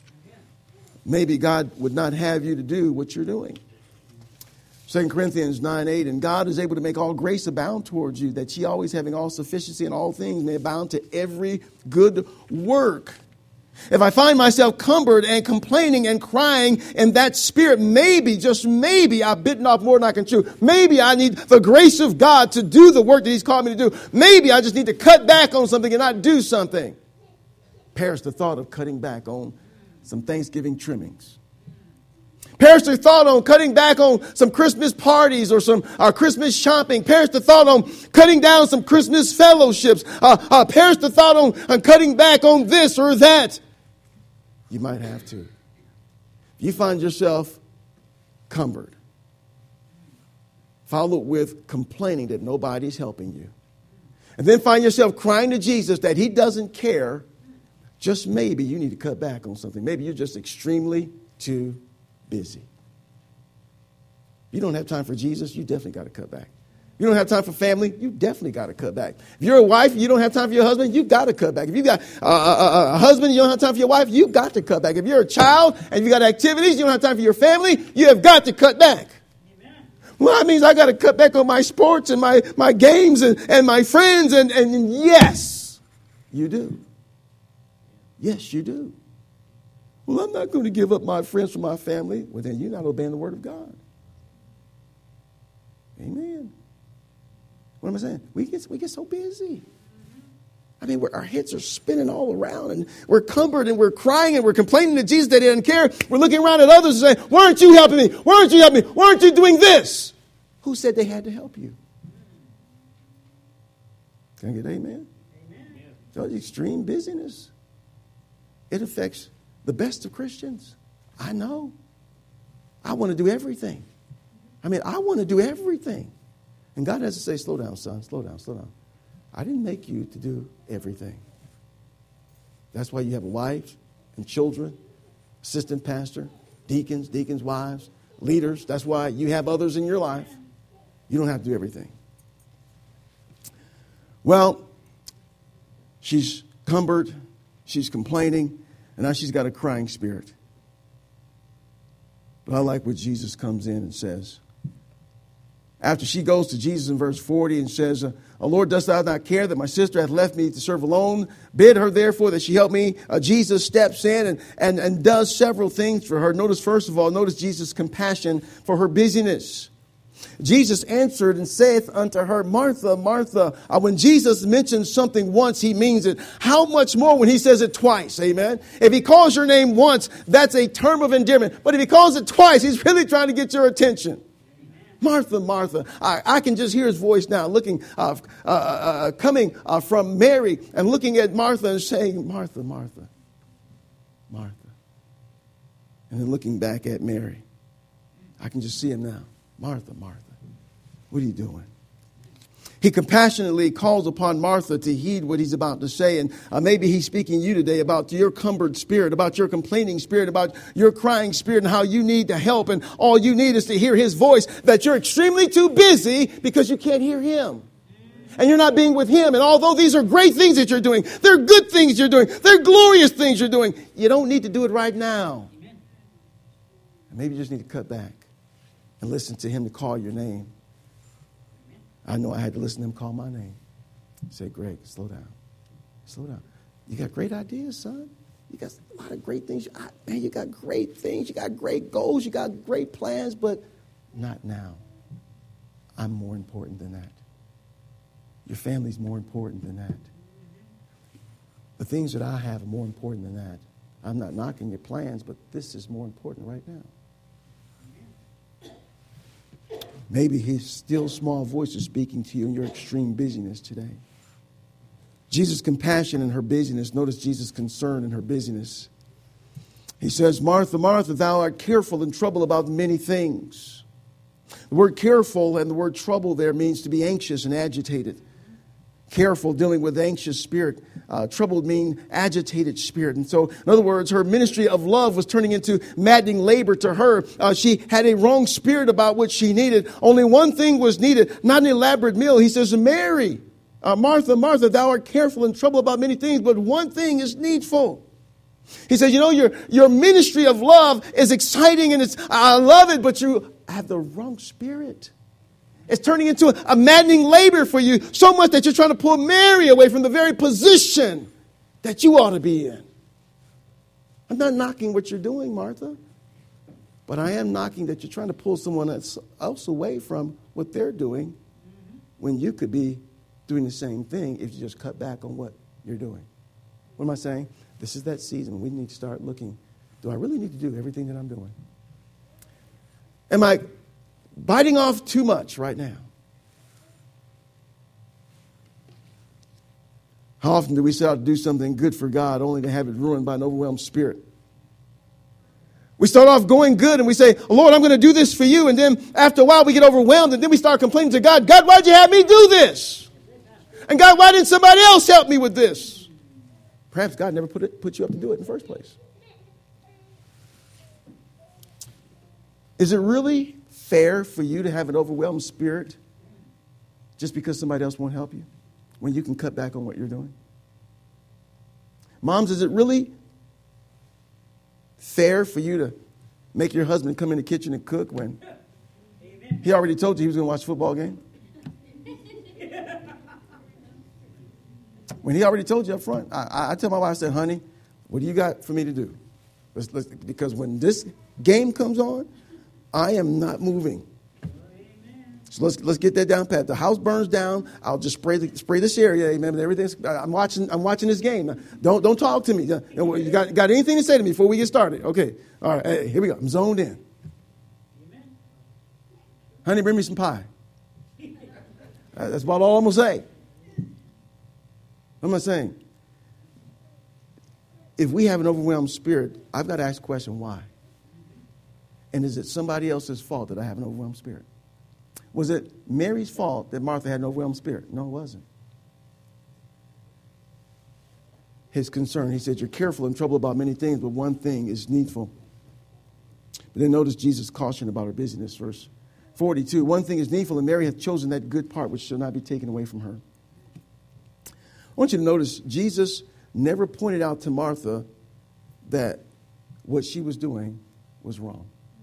Maybe God would not have you to do what you're doing. Second Corinthians nine eight, and God is able to make all grace abound towards you, that ye always having all sufficiency in all things may abound to every good work. If I find myself cumbered and complaining and crying in that spirit, maybe, just maybe, I've bitten off more than I can chew. Maybe I need the grace of God to do the work that He's called me to do. Maybe I just need to cut back on something and not do something. Perish the thought of cutting back on some Thanksgiving trimmings. Perish the thought on cutting back on some Christmas parties or some uh, Christmas shopping. Perish the thought on cutting down some Christmas fellowships. Uh, uh, perish the thought on, on cutting back on this or that. You might have to. If you find yourself cumbered, follow it with complaining that nobody's helping you, and then find yourself crying to Jesus that He doesn't care, just maybe you need to cut back on something. Maybe you're just extremely too busy. You don't have time for Jesus, you definitely got to cut back. You don't have time for family, you definitely got to cut back. If you're a wife, you don't have time for your husband, you got to cut back. If you got a, a, a husband, you don't have time for your wife, you got to cut back. If you're a child and you got activities, you don't have time for your family, you have got to cut back. Amen. Well, that means I got to cut back on my sports and my, my games and, and my friends. And, and yes, you do. Yes, you do. Well, I'm not going to give up my friends for my family. Well, then you're not obeying the word of God. Amen. What am I saying? We get, we get so busy. I mean, we're, our heads are spinning all around, and we're cumbered, and we're crying, and we're complaining to Jesus that He doesn't care. We're looking around at others and saying, why aren't you helping me? Why aren't you helping me? Why aren't you doing this? Who said they had to help you? Can I get amen? Amen. So extreme busyness. It affects the best of Christians. I know. I want to do everything. I mean, I want to do everything. And God has to say, slow down, son, slow down, slow down. I didn't make you to do everything. That's why you have a wife and children, assistant pastor, deacons, deacons' wives, leaders. That's why you have others in your life. You don't have to do everything. Well, she's cumbered, she's complaining, and now she's got a crying spirit. But I like what Jesus comes in and says. After she goes to Jesus in verse forty and says, uh, "O Lord, dost thou not care that my sister hath left me to serve alone? Bid her therefore that she help me." Uh, Jesus steps in and, and, and does several things for her. Notice, first of all, notice Jesus' compassion for her busyness. Jesus answered and saith unto her, "Martha, Martha." Uh, when Jesus mentions something once, he means it. How much more when he says it twice? Amen. If he calls your name once, that's a term of endearment. But if he calls it twice, he's really trying to get your attention. Martha, Martha. I, I can just hear his voice now, looking, uh, uh, uh, coming uh, from Mary and looking at Martha and saying, "Martha, Martha, Martha." And then looking back at Mary. I can just see him now. "Martha, Martha, what are you doing?" He compassionately calls upon Martha to heed what he's about to say. And uh, maybe he's speaking to you today about your cumbered spirit, about your complaining spirit, about your crying spirit, and how you need to help. And all you need is to hear his voice, that you're extremely too busy because you can't hear him. And you're not being with him. And although these are great things that you're doing, they're good things you're doing, they're glorious things you're doing, you don't need to do it right now. And maybe you just need to cut back and listen to him to call your name. I know I had to listen to him call my name. He said, "Greg, slow down. Slow down. You got great ideas, son. You got a lot of great things. I, man, you got great things. You got great goals. You got great plans, but not now. I'm more important than that. Your family's more important than that. The things that I have are more important than that. I'm not knocking your plans, but this is more important right now." Maybe his still small voice is speaking to you in your extreme busyness today. Jesus' compassion in her busyness. Notice Jesus' concern in her busyness. He says, "Martha, Martha, thou art careful and troubled about many things." The word careful and the word trouble there means to be anxious and agitated. Careful, dealing with anxious spirit. Uh, troubled mean agitated spirit. And so, in other words, her ministry of love was turning into maddening labor to her. Uh, she had a wrong spirit about what she needed. Only one thing was needed, not an elaborate meal. He says, "Mary, uh, Martha, Martha, thou art careful and troubled about many things, but one thing is needful." He says, you know, your, your ministry of love is exciting and it's, I love it, but you have the wrong spirit. It's turning into a maddening labor for you, so much that you're trying to pull Mary away from the very position that you ought to be in. I'm not knocking what you're doing, Martha, but I am knocking that you're trying to pull someone else away from what they're doing when you could be doing the same thing if you just cut back on what you're doing. What am I saying? This is that season. We need to start looking, do I really need to do everything that I'm doing? Am I biting off too much right now? How often do we set out to do something good for God only to have it ruined by an overwhelmed spirit? We start off going good and we say, "Oh, Lord, I'm going to do this for you." And then after a while we get overwhelmed and then we start complaining to God. "God, why'd you have me do this? And God, why didn't somebody else help me with this?" Perhaps God never put it, put you up to do it in the first place. Is it really fair for you to have an overwhelmed spirit just because somebody else won't help you when you can cut back on what you're doing? Moms, is it really fair for you to make your husband come in the kitchen and cook when he already told you he was going to watch a football game? When he already told you up front. I, I tell my wife, I said, "Honey, what do you got for me to do? Let's, let's, because when this game comes on, I am not moving." So let's let's get that down pat. The house burns down. I'll just spray the, spray this area. Amen. Everything's. I'm watching. I'm watching this game. Don't don't talk to me. You got got anything to say to me before we get started? Okay. All right. Hey, here we go. I'm zoned in. Amen. Honey, bring me some pie. That's about all I'm gonna say. What am I saying? If we have an overwhelmed spirit, I've got to ask the question, why? And is it somebody else's fault that I have an overwhelmed spirit? Was it Mary's fault that Martha had an overwhelmed spirit? No, it wasn't. His concern, he said, you're careful and troubled about many things, but one thing is needful. But then notice Jesus' caution about her busyness, verse forty-two. One thing is needful, and Mary hath chosen that good part which shall not be taken away from her. I want you to notice Jesus never pointed out to Martha that what she was doing was wrong.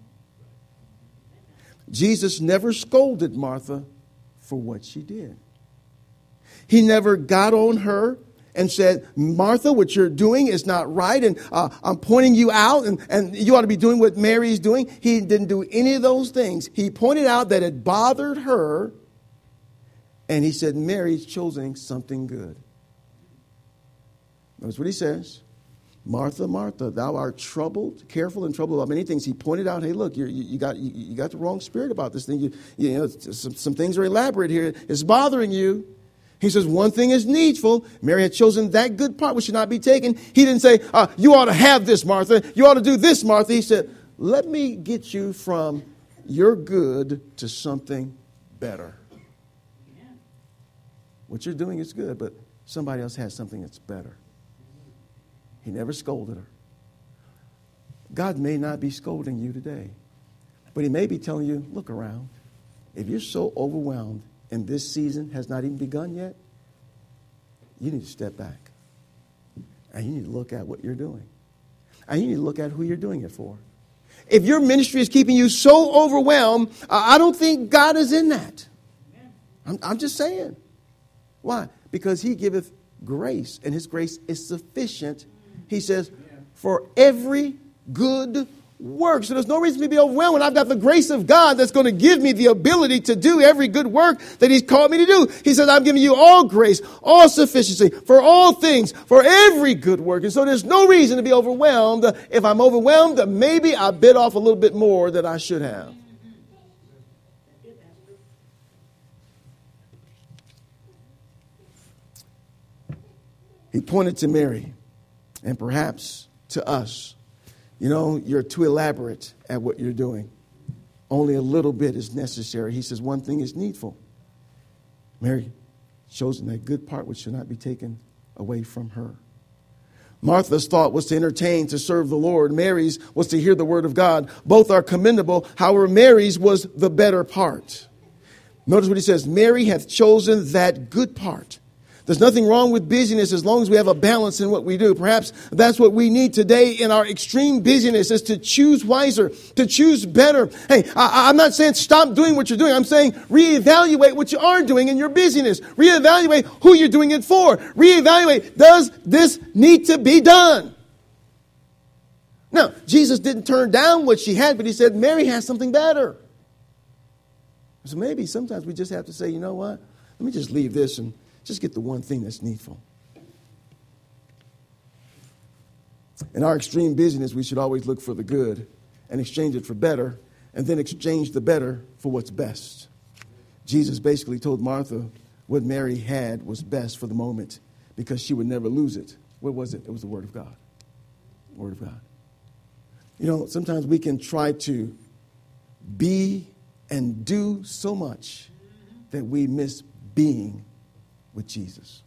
Jesus never scolded Martha for what she did. He never got on her and said, Martha, what you're doing is not right, and uh, I'm pointing you out, and, and you ought to be doing what Mary's doing. He didn't do any of those things. He pointed out that it bothered her, and he said, Mary's choosing something good. Notice what he says. Martha, Martha, thou art troubled, careful and troubled about many things. He pointed out, hey, look, you're, you, you got you, you got the wrong spirit about this thing. You, you know, some, some things are elaborate here. It's bothering you. He says, one thing is needful. Mary had chosen that good part which should not be taken. He didn't say, uh, you ought to have this, Martha. You ought to do this, Martha. He said, let me get you from your good to something better. Amen. What you're doing is good, but somebody else has something that's better. He never scolded her. God may not be scolding you today, but he may be telling you, look around. If you're so overwhelmed and this season has not even begun yet, you need to step back. And you need to look at what you're doing. And you need to look at who you're doing it for. If your ministry is keeping you so overwhelmed, I don't think God is in that. I'm, I'm just saying. Why? Because he giveth grace, and his grace is sufficient. He says, for every good work. So there's no reason to be overwhelmed when I've got the grace of God that's going to give me the ability to do every good work that he's called me to do. He says, I'm giving you all grace, all sufficiency, for all things, for every good work. And so there's no reason to be overwhelmed. If I'm overwhelmed, maybe I bit off a little bit more than I should have. He pointed to Mary and perhaps to us. You know, you're too elaborate at what you're doing. Only a little bit is necessary. He says one thing is needful. Mary chosen that good part which should not be taken away from her. Martha's thought was to entertain, to serve the Lord. Mary's was to hear the word of God. Both are commendable. However, Mary's was the better part. Notice what he says. Mary hath chosen that good part. There's nothing wrong with busyness as long as we have a balance in what we do. Perhaps that's what we need today in our extreme busyness, is to choose wiser, to choose better. Hey, I, I'm not saying stop doing what you're doing. I'm saying reevaluate what you are doing in your busyness. Reevaluate who you're doing it for. Reevaluate, does this need to be done? Now, Jesus didn't turn down what she had, but he said, Mary has something better. So maybe sometimes we just have to say, you know what? Let me just leave this and just get the one thing that's needful. In our extreme busyness, we should always look for the good and exchange it for better, and then exchange the better for what's best. Jesus basically told Martha what Mary had was best for the moment because she would never lose it. What was it? It was the Word of God. The Word of God. You know, sometimes we can try to be and do so much that we miss being with Jesus.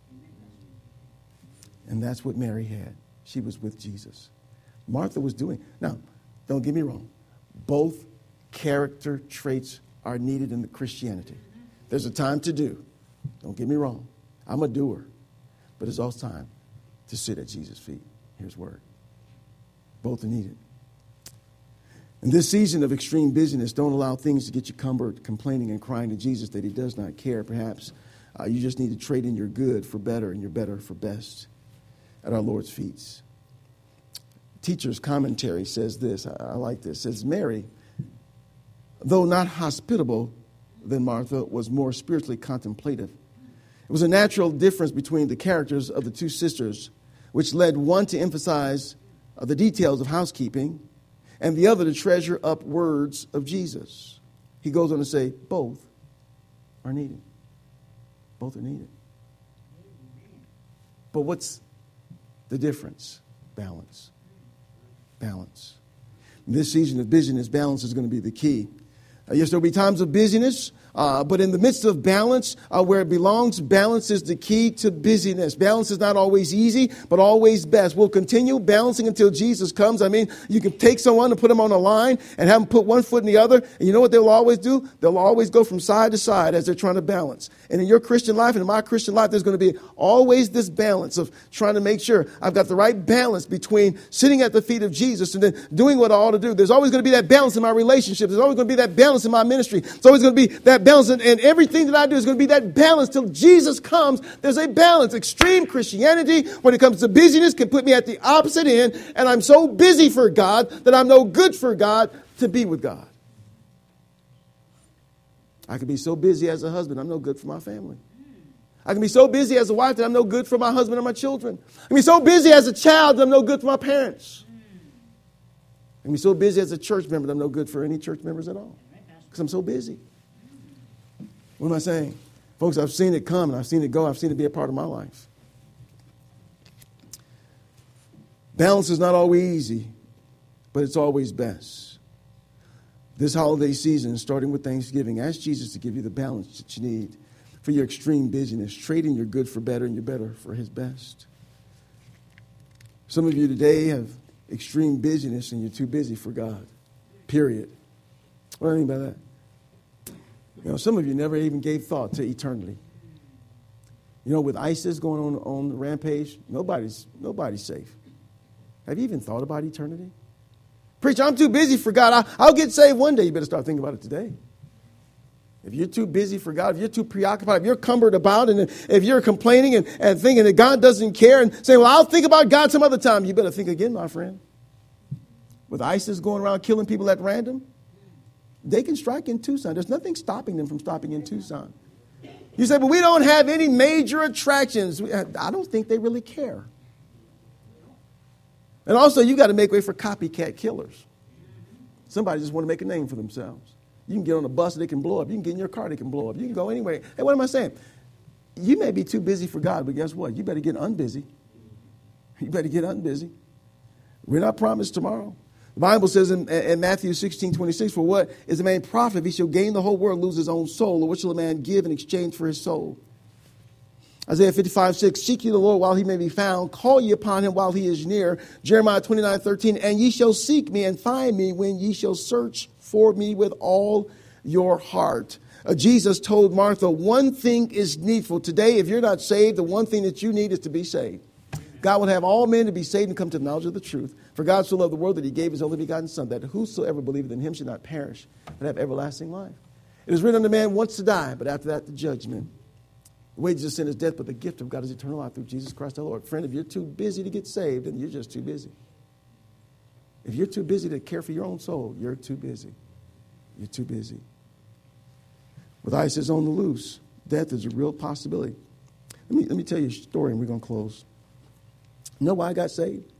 And that's what Mary had. She was with Jesus. Martha was doing. Now, don't get me wrong. Both character traits are needed in the Christianity. There's a time to do. Don't get me wrong. I'm a doer. But it's also time to sit at Jesus' feet. Here's word. Both are needed. In this season of extreme busyness, don't allow things to get you cumbered, complaining and crying to Jesus that he does not care. Perhaps Uh, you just need to trade in your good for better and your better for best at our Lord's feet. Teacher's commentary says this. I, I like this. It says, Mary, though not hospitable than Martha, was more spiritually contemplative. It was a natural difference between the characters of the two sisters, which led one to emphasize uh, the details of housekeeping and the other to treasure up words of Jesus. He goes on to say, both are needed. Both are needed. But what's the difference? Balance. Balance. This season of busyness, balance is going to be the key. Uh, yes, there will be times of busyness, uh, but in the midst of balance, uh, where it belongs, balance is the key to busyness. Balance is not always easy, but always best. We'll continue balancing until Jesus comes. I mean, you can take someone and put them on a line and have them put one foot in the other. And you know what they'll always do? They'll always go from side to side as they're trying to balance. And in your Christian life and in my Christian life, there's going to be always this balance of trying to make sure I've got the right balance between sitting at the feet of Jesus and then doing what I ought to do. There's always going to be that balance in my relationships. There's always going to be that balance in my ministry. There's always going to be that balance, and, and everything that I do is going to be that balance till Jesus comes. There's a balance. Extreme Christianity, when it comes to busyness, can put me at the opposite end, and I'm so busy for God that I'm no good for God to be with God. I can be so busy as a husband, I'm no good for my family. I can be so busy as a wife that I'm no good for my husband or my children. I can be so busy as a child that I'm no good for my parents. I can be so busy as a church member that I'm no good for any church members at all. Because I'm so busy. What am I saying? Folks, I've seen it come and I've seen it go. I've seen it be a part of my life. Balance is not always easy, but it's always best. This holiday season, starting with Thanksgiving, ask Jesus to give you the balance that you need for your extreme busyness, trading your good for better and your better for his best. Some of you today have extreme busyness and you're too busy for God, period. What do I mean by that? You know, some of you never even gave thought to eternity. You know, with ISIS going on on the rampage, nobody's nobody's safe. Have you even thought about eternity? Preacher, I'm too busy for God. I, I'll get saved one day. You better start thinking about it today. If you're too busy for God, if you're too preoccupied, if you're cumbered about, and if you're complaining and, and thinking that God doesn't care and saying, well, I'll think about God some other time, you better think again, my friend. With ISIS going around killing people at random, they can strike in Tucson. There's nothing stopping them from stopping in Tucson. You say, but we don't have any major attractions. I don't think they really care. And also, you got to make way for copycat killers. Somebody just want to make a name for themselves. You can get on a bus, they can blow up. You can get in your car, they can blow up. You can go anywhere. Hey, what am I saying? You may be too busy for God, but guess what? You better get unbusy. You better get unbusy. We're not promised tomorrow. The Bible says in, in Matthew sixteen twenty-six, for what is a man profit if he shall gain the whole world, lose his own soul? Or what shall a man give in exchange for his soul? Isaiah fifty-five six, seek ye the Lord while he may be found. Call ye upon him while he is near. Jeremiah twenty-nine thirteen, and ye shall seek me and find me when ye shall search for me with all your heart. Uh, Jesus told Martha, one thing is needful. Today, if you're not saved, the one thing that you need is to be saved. God would have all men to be saved and come to the knowledge of the truth. For God so loved the world that he gave his only begotten Son, that whosoever believeth in him should not perish, but have everlasting life. It is written unto man once to die, but after that the judgment. The wages of sin is death, but the gift of God is eternal life through Jesus Christ our Lord. Friend, if you're too busy to get saved, then you're just too busy. If you're too busy to care for your own soul, you're too busy. You're too busy. With ISIS on the loose, death is a real possibility. Let me, let me tell you a story and we're going to close. You know why I got saved?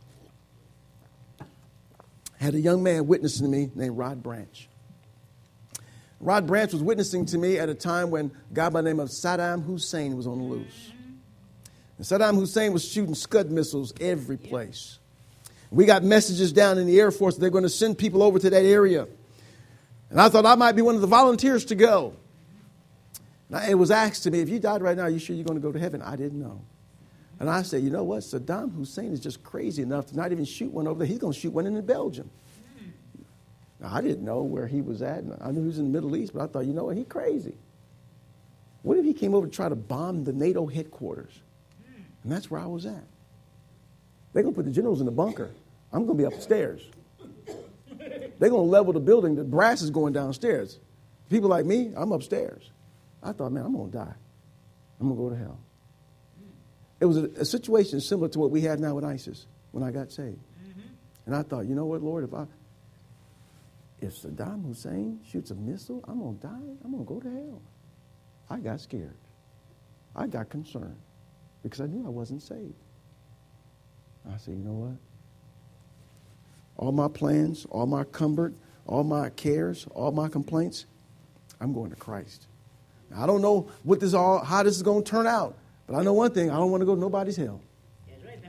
I had a young man witnessing to me named Rod Branch. Rod Branch was witnessing to me at a time when a guy by the name of Saddam Hussein was on the loose. And Saddam Hussein was shooting Scud missiles every place. We got messages down in the Air Force that they're going to send people over to that area. And I thought I might be one of the volunteers to go. And it was asked to me, if you died right now, are you sure you're going to go to heaven? I didn't know. And I said, you know what? Saddam Hussein is just crazy enough to not even shoot one over there. He's going to shoot one in Belgium. Now, I didn't know where he was at. I knew he was in the Middle East, but I thought, you know what? He's crazy. What if he came over to try to bomb the NATO headquarters? And that's where I was at. They're going to put the generals in the bunker. I'm going to be upstairs. They're going to level the building. The brass is going downstairs. People like me, I'm upstairs. I thought, man, I'm going to die. I'm going to go to hell. It was a, a situation similar to what we have now with ISIS when I got saved. Mm-hmm. And I thought, you know what, Lord, if I, if Saddam Hussein shoots a missile, I'm going to die. I'm going to go to hell. I got scared. I got concerned because I knew I wasn't saved. I said, you know what? All my plans, all my comfort, all my cares, all my complaints, I'm going to Christ. Now, I don't know what this all, how this is going to turn out. But I know one thing, I don't want to go to nobody's hell. That's right, Pastor. Amen.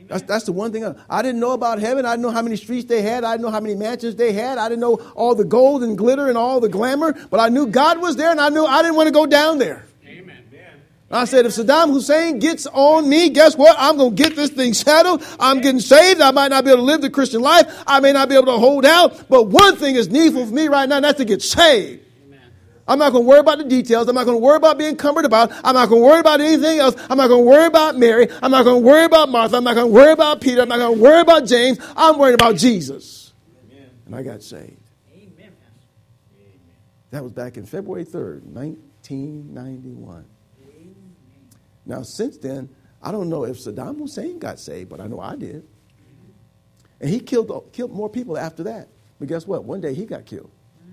That's, that's the one thing. I, I didn't know about heaven. I didn't know how many streets they had. I didn't know how many mansions they had. I didn't know all the gold and glitter and all the glamour. But I knew God was there, and I knew I didn't want to go down there. Amen. I said, if Saddam Hussein gets on me, guess what? I'm going to get this thing settled. I'm getting saved. I might not be able to live the Christian life. I may not be able to hold out. But one thing is needful for me right now, and that's to get saved. I'm not going to worry about the details. I'm not going to worry about being cumbered about. I'm not going to worry about anything else. I'm not going to worry about Mary. I'm not going to worry about Martha. I'm not going to worry about Peter. I'm not going to worry about James. I'm worried about Jesus. Amen. And I got saved. Amen. That was back in February third, nineteen ninety-one. Amen. Now, since then, I don't know if Saddam Hussein got saved, but I know I did. And he killed, killed more people after that. But guess what? One day he got killed.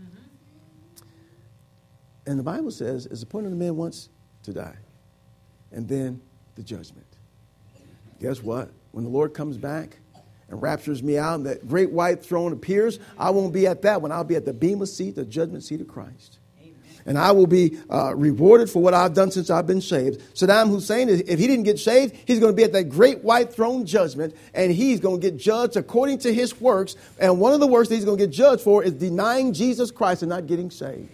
And the Bible says, it's appointed a man once to die, and then the judgment. Guess what? When the Lord comes back and raptures me out and that great white throne appears, I won't be at that one. I'll be at the bema seat, the judgment seat of Christ. Amen. And I will be uh, rewarded for what I've done since I've been saved. Saddam Hussein, if he didn't get saved, he's going to be at that great white throne judgment, and he's going to get judged according to his works. And one of the works that he's going to get judged for is denying Jesus Christ and not getting saved.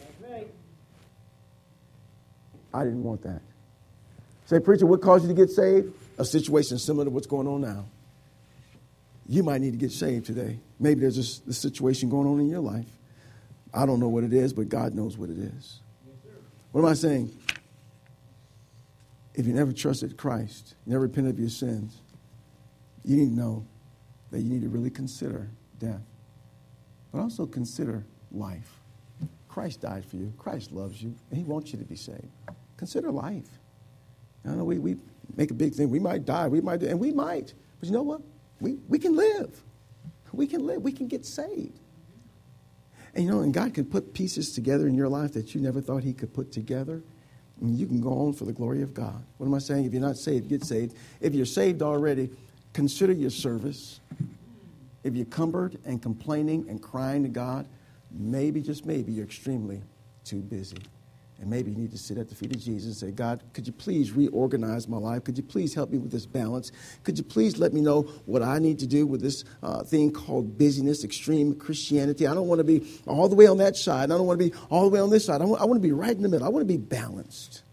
I didn't want that. Say, preacher, what caused you to get saved? A situation similar to what's going on now. You might need to get saved today. Maybe there's a, a situation going on in your life. I don't know what it is, but God knows what it is. Yes, what am I saying? If you never trusted Christ, never repented of your sins, you need to know that you need to really consider death. But also consider life. Christ died for you. Christ loves you, and he wants you to be saved. Consider life. I know we, we make a big thing. We might die. We might, and we might. But you know what? We, we can live. We can live. We can get saved. And you know, and God can put pieces together in your life that you never thought he could put together. And you can go on for the glory of God. What am I saying? If you're not saved, get saved. If you're saved already, consider your service. If you're cumbered and complaining and crying to God, maybe, just maybe, you're extremely too busy. And maybe you need to sit at the feet of Jesus and say, God, could you please reorganize my life? Could you please help me with this balance? Could you please let me know what I need to do with this uh, thing called busyness, extreme Christianity? I don't want to be all the way on that side. I don't want to be all the way on this side. I want, I want to be right in the middle. I want to be balanced.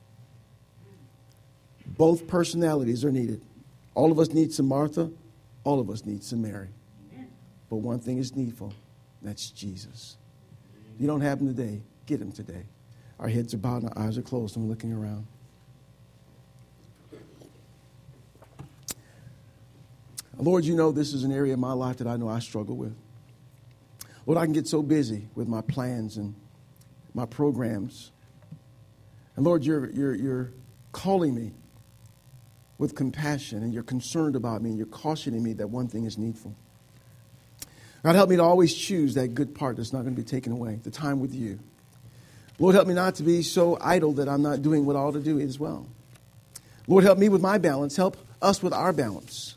Both personalities are needed. All of us need some Martha. All of us need some Mary. But one thing is needful. That's Jesus. If you don't have him today, get him today. Our heads are bowed and our eyes are closed and we're looking around. Lord, you know this is an area of my life that I know I struggle with. Lord, I can get so busy with my plans and my programs. And Lord, you're, you're, you're calling me with compassion, and you're concerned about me, and you're cautioning me that one thing is needful. God, help me to always choose that good part that's not going to be taken away, the time with you. Lord, help me not to be so idle that I'm not doing what I ought to do as well. Lord, help me with my balance. Help us with our balance.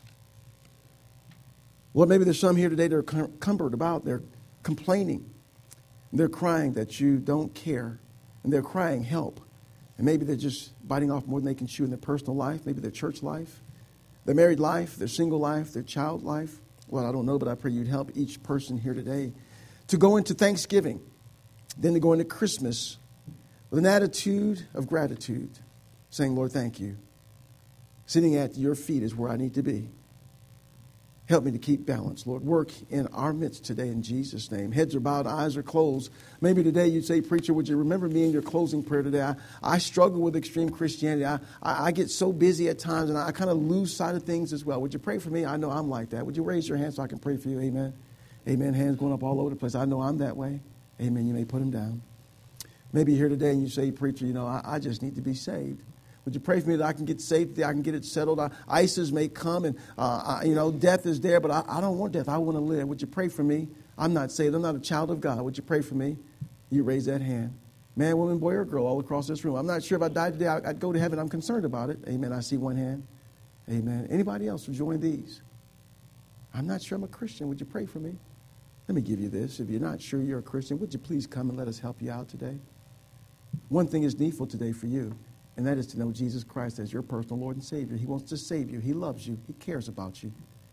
Lord, maybe there's some here today that are cumbered about. They're complaining. They're crying that you don't care. And they're crying, help. And maybe they're just biting off more than they can chew in their personal life, maybe their church life, their married life, their single life, their child life. Well, I don't know, but I pray you'd help each person here today to go into Thanksgiving, then to go into Christmas with an attitude of gratitude, saying, Lord, thank you. Sitting at your feet is where I need to be. Help me to keep balance. Lord, work in our midst today in Jesus' name. Heads are bowed, eyes are closed. Maybe today you'd say, preacher, would you remember me in your closing prayer today? I, I struggle with extreme Christianity. I, I, I get so busy at times, and I, I kind of lose sight of things as well. Would you pray for me? I know I'm like that. Would you raise your hand so I can pray for you? Amen. Amen. Hands going up all over the place. I know I'm that way. Amen. You may put them down. Maybe you're here today and you say, preacher, you know, I, I just need to be saved. Would you pray for me that I can get saved, that I can get it settled? I, ISIS may come and, uh, I, you know, death is there, but I, I don't want death. I want to live. Would you pray for me? I'm not saved. I'm not a child of God. Would you pray for me? You raise that hand. Man, woman, boy, or girl all across this room. I'm not sure if I died today, I'd go to heaven. I'm concerned about it. Amen. I see one hand. Amen. Anybody else who join these? I'm not sure I'm a Christian. Would you pray for me? Let me give you this. If you're not sure you're a Christian, would you please come and let us help you out today? One thing is needful today for you. And that is to know Jesus Christ as your personal Lord and Savior. He wants to save you. He loves you. He cares about you.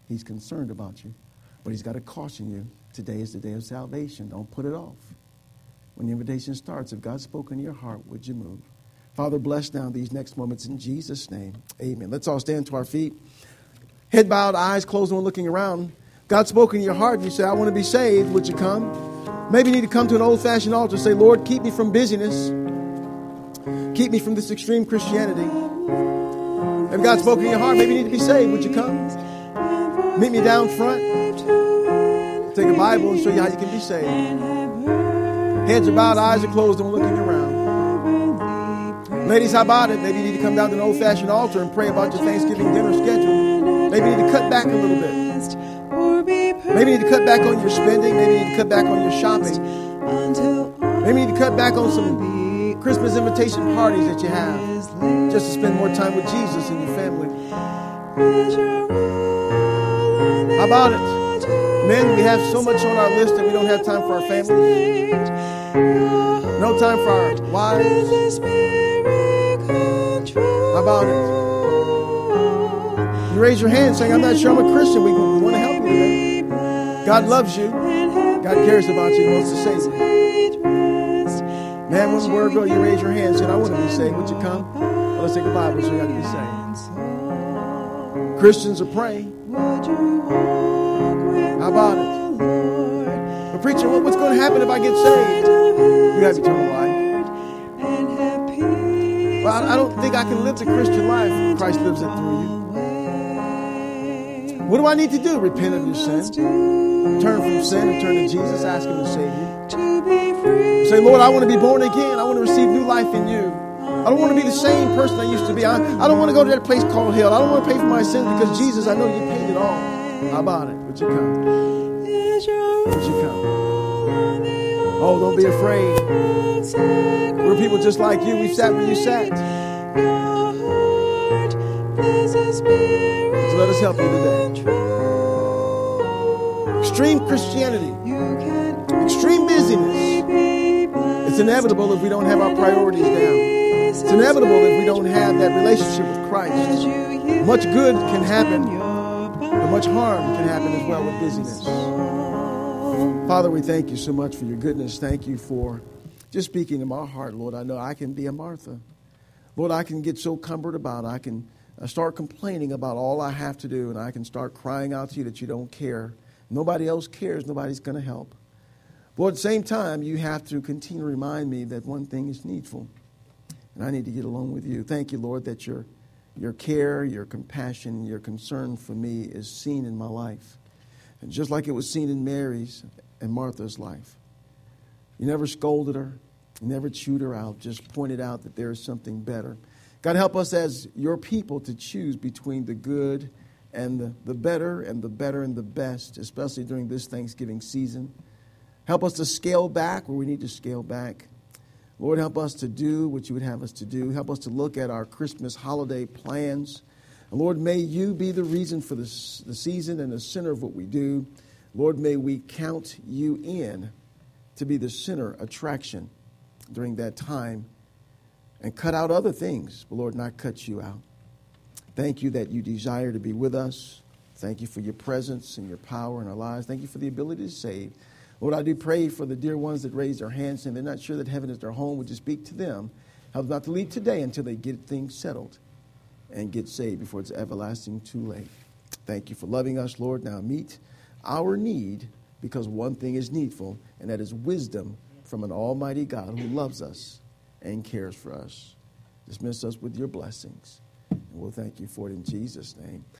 He's concerned about you. But he's got to caution you. Today is the day of salvation. Don't put it off. When the invitation starts, if God's spoken to your heart, would you move? Father, bless now these next moments in Jesus' name. Amen. Let's all stand to our feet. Head bowed, eyes closed, and looking around. God's spoken to your heart. You say, I want to be saved. Would you come? Maybe you need to come to an old-fashioned altar and say, Lord, keep me from busyness. Keep me from this extreme Christianity. If God's spoken to your heart, maybe you need to be saved. Would you come? Meet me down front. Take a Bible and show you how you can be saved. Heads are bowed, eyes are closed, and looking around. Ladies, how about it? Maybe you need to come down to an old-fashioned altar and pray about your Thanksgiving dinner schedule. Maybe you need to cut back a little bit. Maybe you need to cut back on your spending. Maybe you need to cut back on your shopping. Maybe you need to cut back on some Christmas invitation parties that you have just to spend more time with Jesus and your family. How about it? Men, we have so much on our list that we don't have time for our families. No time for our wives. How about it? You raise your hand saying, I'm not sure I'm a Christian. We, we want to help you today. God loves you. God cares about you. He wants to save you. Man, one word ago, you raise your hand and said, I want to be saved. Would you come? Well, let's take a Bible so you got to be saved. Christians are praying. How about it? But preacher, what, what's going to happen if I get saved? You have eternal life. Well, I, I don't think I can live the Christian life. Christ lives it through you. What do I need to do? Repent of your sin. Turn from sin and turn to Jesus. Ask him to save you. Say, Lord, I want to be born again. I want to receive new life in you. I don't want to be the same person I used to be. I, I don't want to go to that place called hell. I don't want to pay for my sins because Jesus, I know you paid it all. How about it? Would you come? Would you come? Oh, don't be afraid. We're people just like you. We've sat where you sat. So let us help you today. Extreme Christianity. Extreme busyness. It's inevitable if we don't have our priorities down. It's inevitable if we don't have that relationship with Christ. Much good can happen, but much harm can happen as well with busyness. Father, we thank you so much for your goodness. Thank you for just speaking to my heart, Lord. I know I can be a Martha. Lord, I can get so cumbered about. I can start complaining about all I have to do, and I can start crying out to you that you don't care. Nobody else cares. Nobody's going to help. But at the same time, you have to continue to remind me that one thing is needful, and I need to get along with you. Thank you, Lord, that your, your care, your compassion, your concern for me is seen in my life. And just like it was seen in Mary's and Martha's life. You never scolded her. You never chewed her out. Just pointed out that there is something better. God, help us as your people to choose between the good and the, the better and the better and the best, especially during this Thanksgiving season. Help us to scale back where we need to scale back. Lord, help us to do what you would have us to do. Help us to look at our Christmas holiday plans. And Lord, may you be the reason for this, the season and the center of what we do. Lord, may we count you in to be the center attraction during that time and cut out other things, but Lord, not cut you out. Thank you that you desire to be with us. Thank you for your presence and your power in our lives. Thank you for the ability to save. Lord, I do pray for the dear ones that raise their hands and they're not sure that heaven is their home. Would you speak to them? Help them not to leave today until they get things settled and get saved before it's everlasting too late. Thank you for loving us, Lord. Now meet our need, because one thing is needful, and that is wisdom from an almighty God who loves us and cares for us. Dismiss us with your blessings. And we'll thank you for it in Jesus' name.